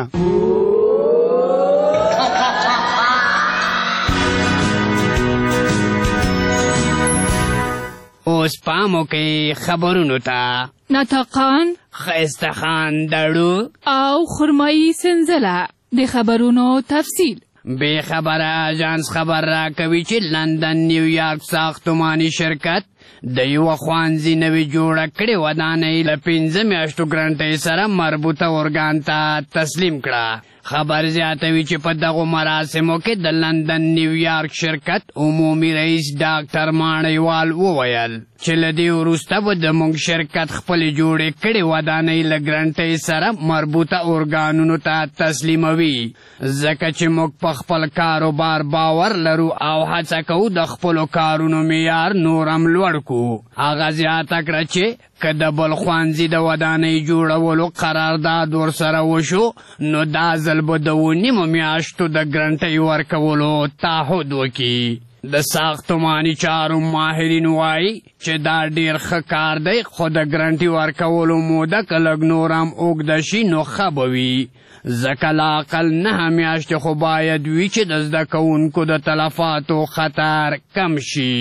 اوس پام وکئ خبرونو ته. ناطقان، ښایسته خان دړو او خرمایي سنځله د خبرونو تفصیل. بې خبره اژانس خبر راکوي چې لندن نیویارک ساختماني شرکت د یوه ښوونځي نوې جوړه کړې ودانۍ له پنځه میاشتو ګرنټۍ سره مربوطه ارګان ته تسلیم کړه. خبر زیاتوي چې په دغو مراسمو کې د لندن نیویارک شرکت عمومي رئیس ډاکټر ماڼیوال وویل چې له دې وروسته به زموږ شرکت خپلې جوړې کړې ودانۍ له ګرنټۍ سره مربوطه ارګانونو ته تسلیموي، ځکه چې موږ په خپل کاروبار باور لرو او هڅه کوو د خپلو کارونو معیار نور هم لوړ کړو. هغه زیاته کړه چې که د بل ښوونځي د ودانۍ جوړولو قرارداد ورسره وشو نو دا ځل به د اوه نیمو میاشتو د ګرنټۍ ورکولو تعهد وکړي. د ساختماني چارو ماهرین وایي چې دا ډېر ښه کار دی، خو د ګرنټي ورکولو موده که لږ نور هم اوږده شي نو ښه به وي، ځکه لا اقل نهه میاشتې خو باید وي چې د زده کوونکو د تلفاتو خطر کم شي.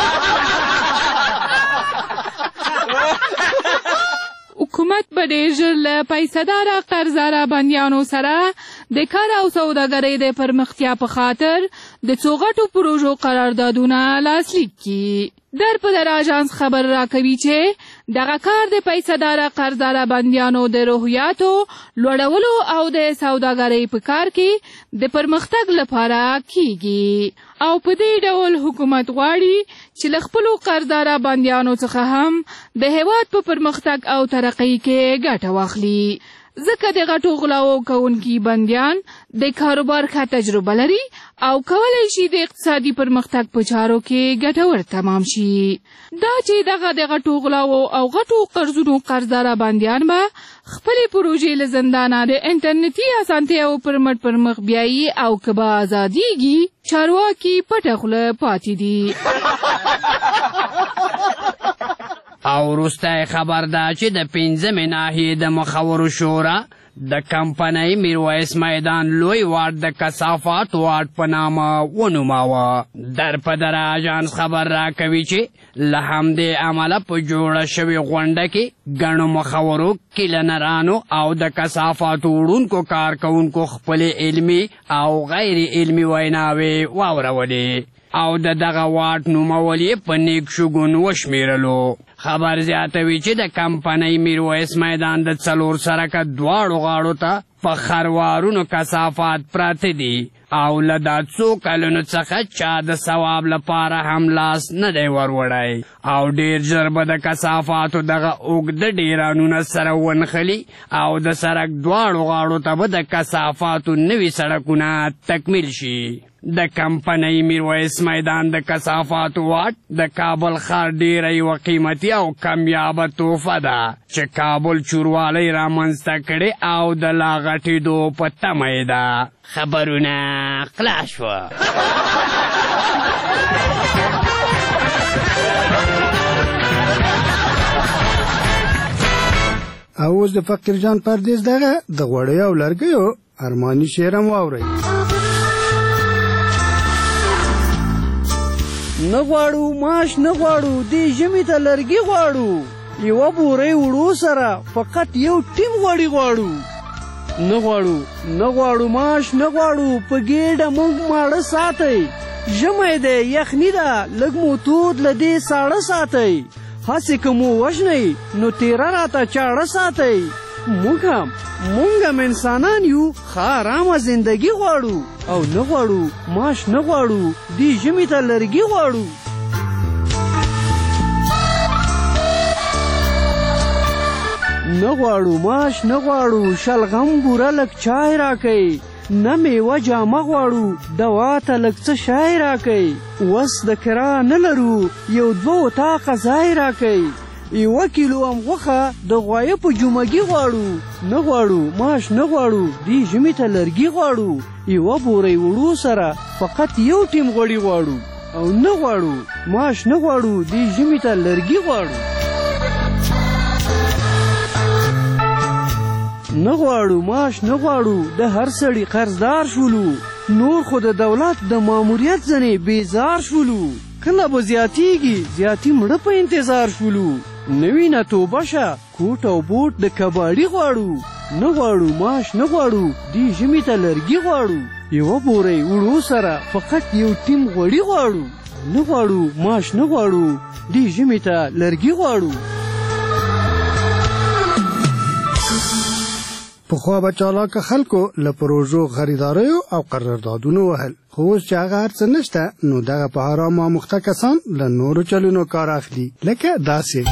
حکومت به ډېر ژر له پیسهداره قرضداره بندیانو سره د کار او سوداګرۍ د پرمختیا په خاطر د څو غټو پروژو قراردادونه لاسلیک کړي. در په در اژانس خبر راکوي چې دغه کار د پیسهداره قرضداره بندیانو د روحیاتو لوړولو او د سوداګرۍ په کار کې د پرمختګ لپاره کیږي او په دې ډول حکومت غواړي چې له خپلو قرضداره بندیانو څخه هم د هېواد په پرمختګ او ترقۍ کې ګټه واخلي، ځکه د غټو غلاو کوونکي بندیان د کاروبار ښه تجربه لري او کولی شي د اقتصادي پرمختګ په چارو کې ګټور تمام شي. دا چې دغه د غټو غلاو او غټو قرضونو قرضداره بندیان به خپلې پروژې له زندانه د انټرنیټي اسانتیاوو پر مټ پر مخ بیایي او که به ازادیږي، چارواکي پټه خوله پاتې دي. او وروستی خبر دا چې د پنځمې ناحیې د مخورو شورا د کمپنۍ میرویس میدان لوی واټ د کثافات واټ په نامه ونوماوه. در په در اژانس خبر راکوي چې له همدې امله په جوړه شوې غونډه کې ګڼو مخورو، کلینرانو او د کثافاتو وړونکو کارکوونکو خپلې علمي او غیر علمي ویناوې واورولې او د دغه واټ نومول یې په نیک شګون وشمیرلو. خبر زیاتوي چې د کمپنۍ میرویس میدان د څلور سرکه دواړو غاړو ته په خروارونو کثافات پراته دي او له دا څو کلونو څخه چا د ثواب لپاره هم لاس نه دی وروړی او ډېر ژر به د کثافاتو دغه اوږده ډیرانونه سره ونښلي او د سړک دواړو غاړو ته به د کثافاتو نوي سړکونه تکمیل شي. د کمپنۍ میرویس میدان د کثافاتو واټ د کابل ښار ډیره یوه قیمتي او کمیابه تحفه ده چې کابل چوروالی رامنځته کړې او د لا غټېدو په تمه یې ده. خبرونه خلاص شوه. او اوس د فقیر جان پردیس دغه د غوړیو او لرګیو ارماني شعر هم واورئ. نه غواړو ماش نه غواړو دې ژمي ته لرګي غواړو یوه بورۍ وړو سره فقط یو ټیم غوړي غواړو. نه غواړو نه غواړو ماش نه غواړو په ګېډه موږ ماړه ساتئ ژمی دی یخني ده لږ مو تود له دې ساړه ساتئ هسې که مو وژنئ نو تیره راته چاړه ساتئ. موږ هم موږ هم انسانان یو ښه ارامه زندګي غواړو او نه غواړو ماش نه غواړو دې ژمي ته لرګي غواړو. نه غواړو ماش نه غواړو شلغم بوره لږ چای راکئ نه میوه جامه غواړو دوا ته لږ څه شای راکئ وس د کرا نه لرو یو دوه اتاقه ځای راکئ یوه کیلو هم غوښه د غوایه په جومګي غواړو. نه غواړو ماش نه غواړو دې ژمي ته لرګي غواړو یوه بورۍ وړو سره فقط یو ټیم غوړي غواړو او نه غواړو ماش نه غواړو دې ژمي ته لرګي غواړو. نه غواړو ماش نه غواړو د هر سړي قرضدار شولو نور خو د دولت د ماموریت ځنې بیزار شولو کله به زیاتیږي زیاتی مړه په انتظار شولو. نوی نه توبه شه کوټ او بوټ د کباړي غواړو. نه غواړو ماش نه غواړو دې ژمي ته لرګي غواړو یوه بورۍ وړو سره فقط یو ټیم غوړي غواړو. نه غواړو ماش نه غواړو دې ژمي ته لرګي غواړو. پخوا به چالاکه خلکو له پروژو خریداریو او قراردادونو وهل خو اوس چې هغه هر څه نشته نو دغه په حرام آموخته کسان له نورو چلونو کار اخلي لکه داسې.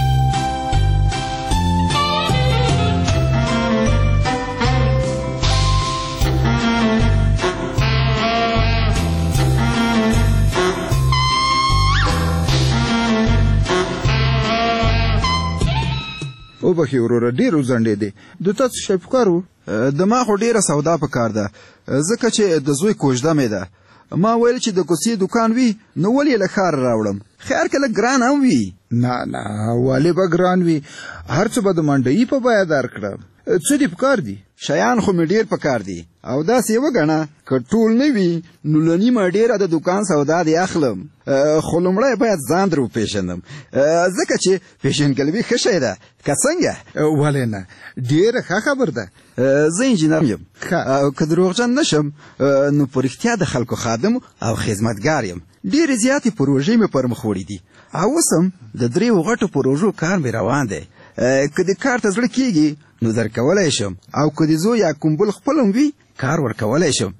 او بخي وروره ډېر وځنډې دی د تاسو شی په کار و د ما خو ډېره سودا په کار ده ځکه چې د زوی کوژده مې ده ما ویل چې د کوڅې دوکان وي نو ولې له ښاره راوړم خیر که لږ ګران هم وي نه نه ولې به ګران وي هر څه به د منډیي په بیه درکړم څه دې په کار دي شیان خو مې ډېر په کار دي او داسې یې وګڼه که ټول نه وي نو له نیمه ډېره د دوکان سودا دې اخلم خو لومړی باید ځان در وپېژنم ځکه چې پېژندګلوي ښه شی ده که څنګه ولې نه ډېره ښه خبر ده زه انجینر یم که دروغجن نه شم نو په رښتیا د خلکو خادم او خدمتګار یم ډېرې زیاتې پروژې مې پر مخ وړي دي او اوس هم د دریو غټو پروژو کار مې روان دی که دې کار ته زړه کېږي نو درکولی شم او که دې زوی یا کوم بل خپل هم وي کار ورکولی شم.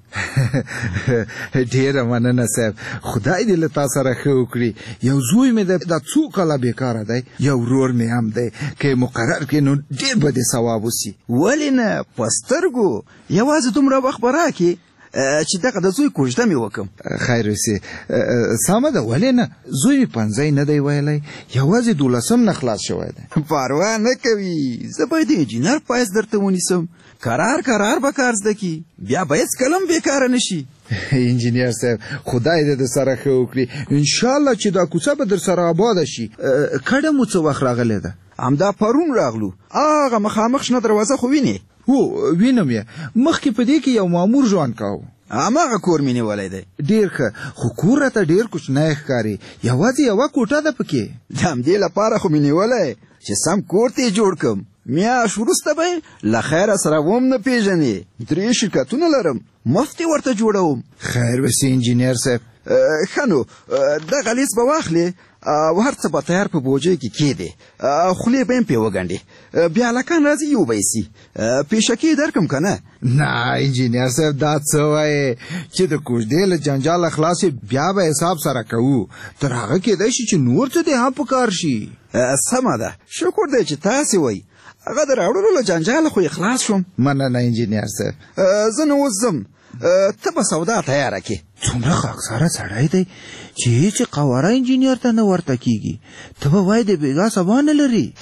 ډېره مننه صاحب خدای دې له تا سره ښه وکړي یو زوی مې دا څو کاله بېکاره دی یو ورور مې هم دی که یې مقرر کړې نو ډېر به دې ثواب وسي. ولې نه په سترګو یوازې دومره وخت به راکړې چې دغه د زوی کوژده مې وکړم. خیر وسې سمه ده ولې نه زوی مې پنځی نه دی ویلی یوازې دولسم نه خلاص شوی دی. پروا نه کوي زه باید د انجینر پایس درته ونیسم قرار قرار به کار زده کي بیا به هېڅکله هم بېکاره نه شي. انجینیر صاحب خدای دې د سره ښه وکړي انشاءالله چې دا کوڅه به در سره آباده شي. کډه مو څه وخت راغلی ده؟ همدا پرون راغلو هغه مخامخ شنه دروازه خو وینې؟ هو وینم یې مخکې په دې کې یو مامور ژوند کاوه هماغه کور مې نیولی دی. ډېر ښه خو کور راته ډېر کوچنی ښکاري یوازې یوه کوټه ده پکې. د همدې لپاره خو مې نیولی چې سم کور ته یې جوړ کړم میاشت وروسته به یې له خیره سره وم نه پېژنې درې شرکتونه لرم مفت یې ورته جوړوم. خیر وسې انجینیر صاحب ښه نو دغه لیست به واخلې او هر څه به تیار په بوجۍ کې کېدې خولې به یې پرې وګنډې بیا هلکان راځي یو به یې سي پیشکې درکم که نه نه انجینر صاحب دا څه وایې چې د کوژدې له جنجاله خلاصې بیا به حساب سره کوو تر هغه کېدی شي چې نور څه دې هم په کار شي سمه ده شکر دی چې تاسې وایي هغه د راوړلو له جنجاله خو یې خلاص شوم مننه انجینر صاحب زه نو اوس ځم ته به سودا تیاره کړې څومره خاکساره سړی دی چې هېڅ قواره انجینر ته نه ورته کېږي ته به وایې د بېګا سبا نه لري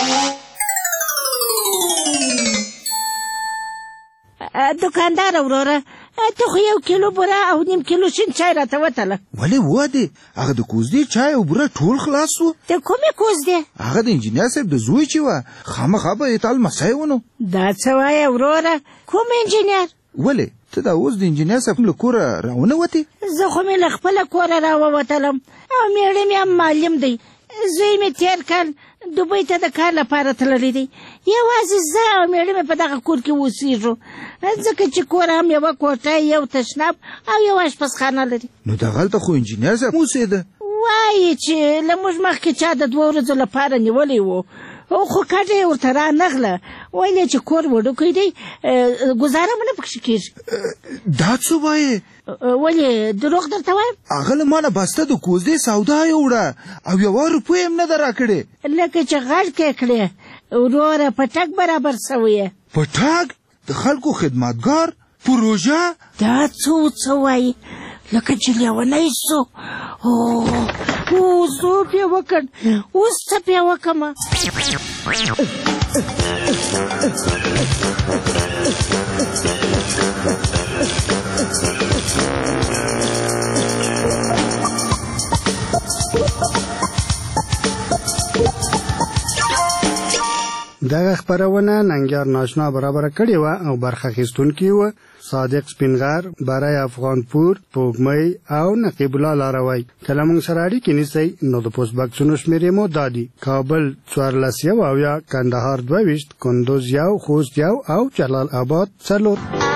دوکاندار وروره ته خو یو کیلو بوره او نیم کیلو شین چای راته وتله ولې وادې هغه د کوزدې چای او بوره ټول خلاص سو د کومې کوزدې هغه د انجینر صاحب د زوی چې وه خامخا به یې تا لمسی ونو دا څه وایې وروره کوم انجینر ولې ته دا اوس د انجینر صاحب له کوره راونه زه خو مې له خپله کوره راووتلم او میړه مې هم معلم دی زوی مې تېر کال دوبۍ ته د کار لپاره تللی دی یوازې زه او میړه مې په دغه کور کې اوسېږو ځکه چې کور هم یوه کوټه یو تشناب او یو اشپزخانه لري نو دغلته خو انجینر صاحب اوسېده وایي چې له موږ مخکې چا د دوه ورځو لپاره نیولی و خو کډه یې ورته رانغله ویل چې کور وړوکی دی ګزاره مو نه پکښې کېږي دا څه وایې ولې دروغ درته وایم هغه له مانه بسته د کوزدې سودا یې وړه او یوه روپۍ هم نه ده راکړې لکه چې غږ کې کړې وروره پټک برابر سوی یې پټک د خلکو خدمتګار پروژه دا څه څه وایي لکه چې لیونی سو اوس څه پې وکړ اوس څه پې وکړمه دغه خپرونه ننګیار ناشنا برابر کړې وه او برخه اخیستونکي وه صادق سپینغر برای افغانپور پوګمۍ او نقیب الله لاروی که له موږ سره اړیکې نیسئ نو د پوسټ بکسونو شمېرې مو دا دي کابل څوارلس یو اویا کندهار دوه ویشت کندوز یو خوست یو او جلال آباد څلور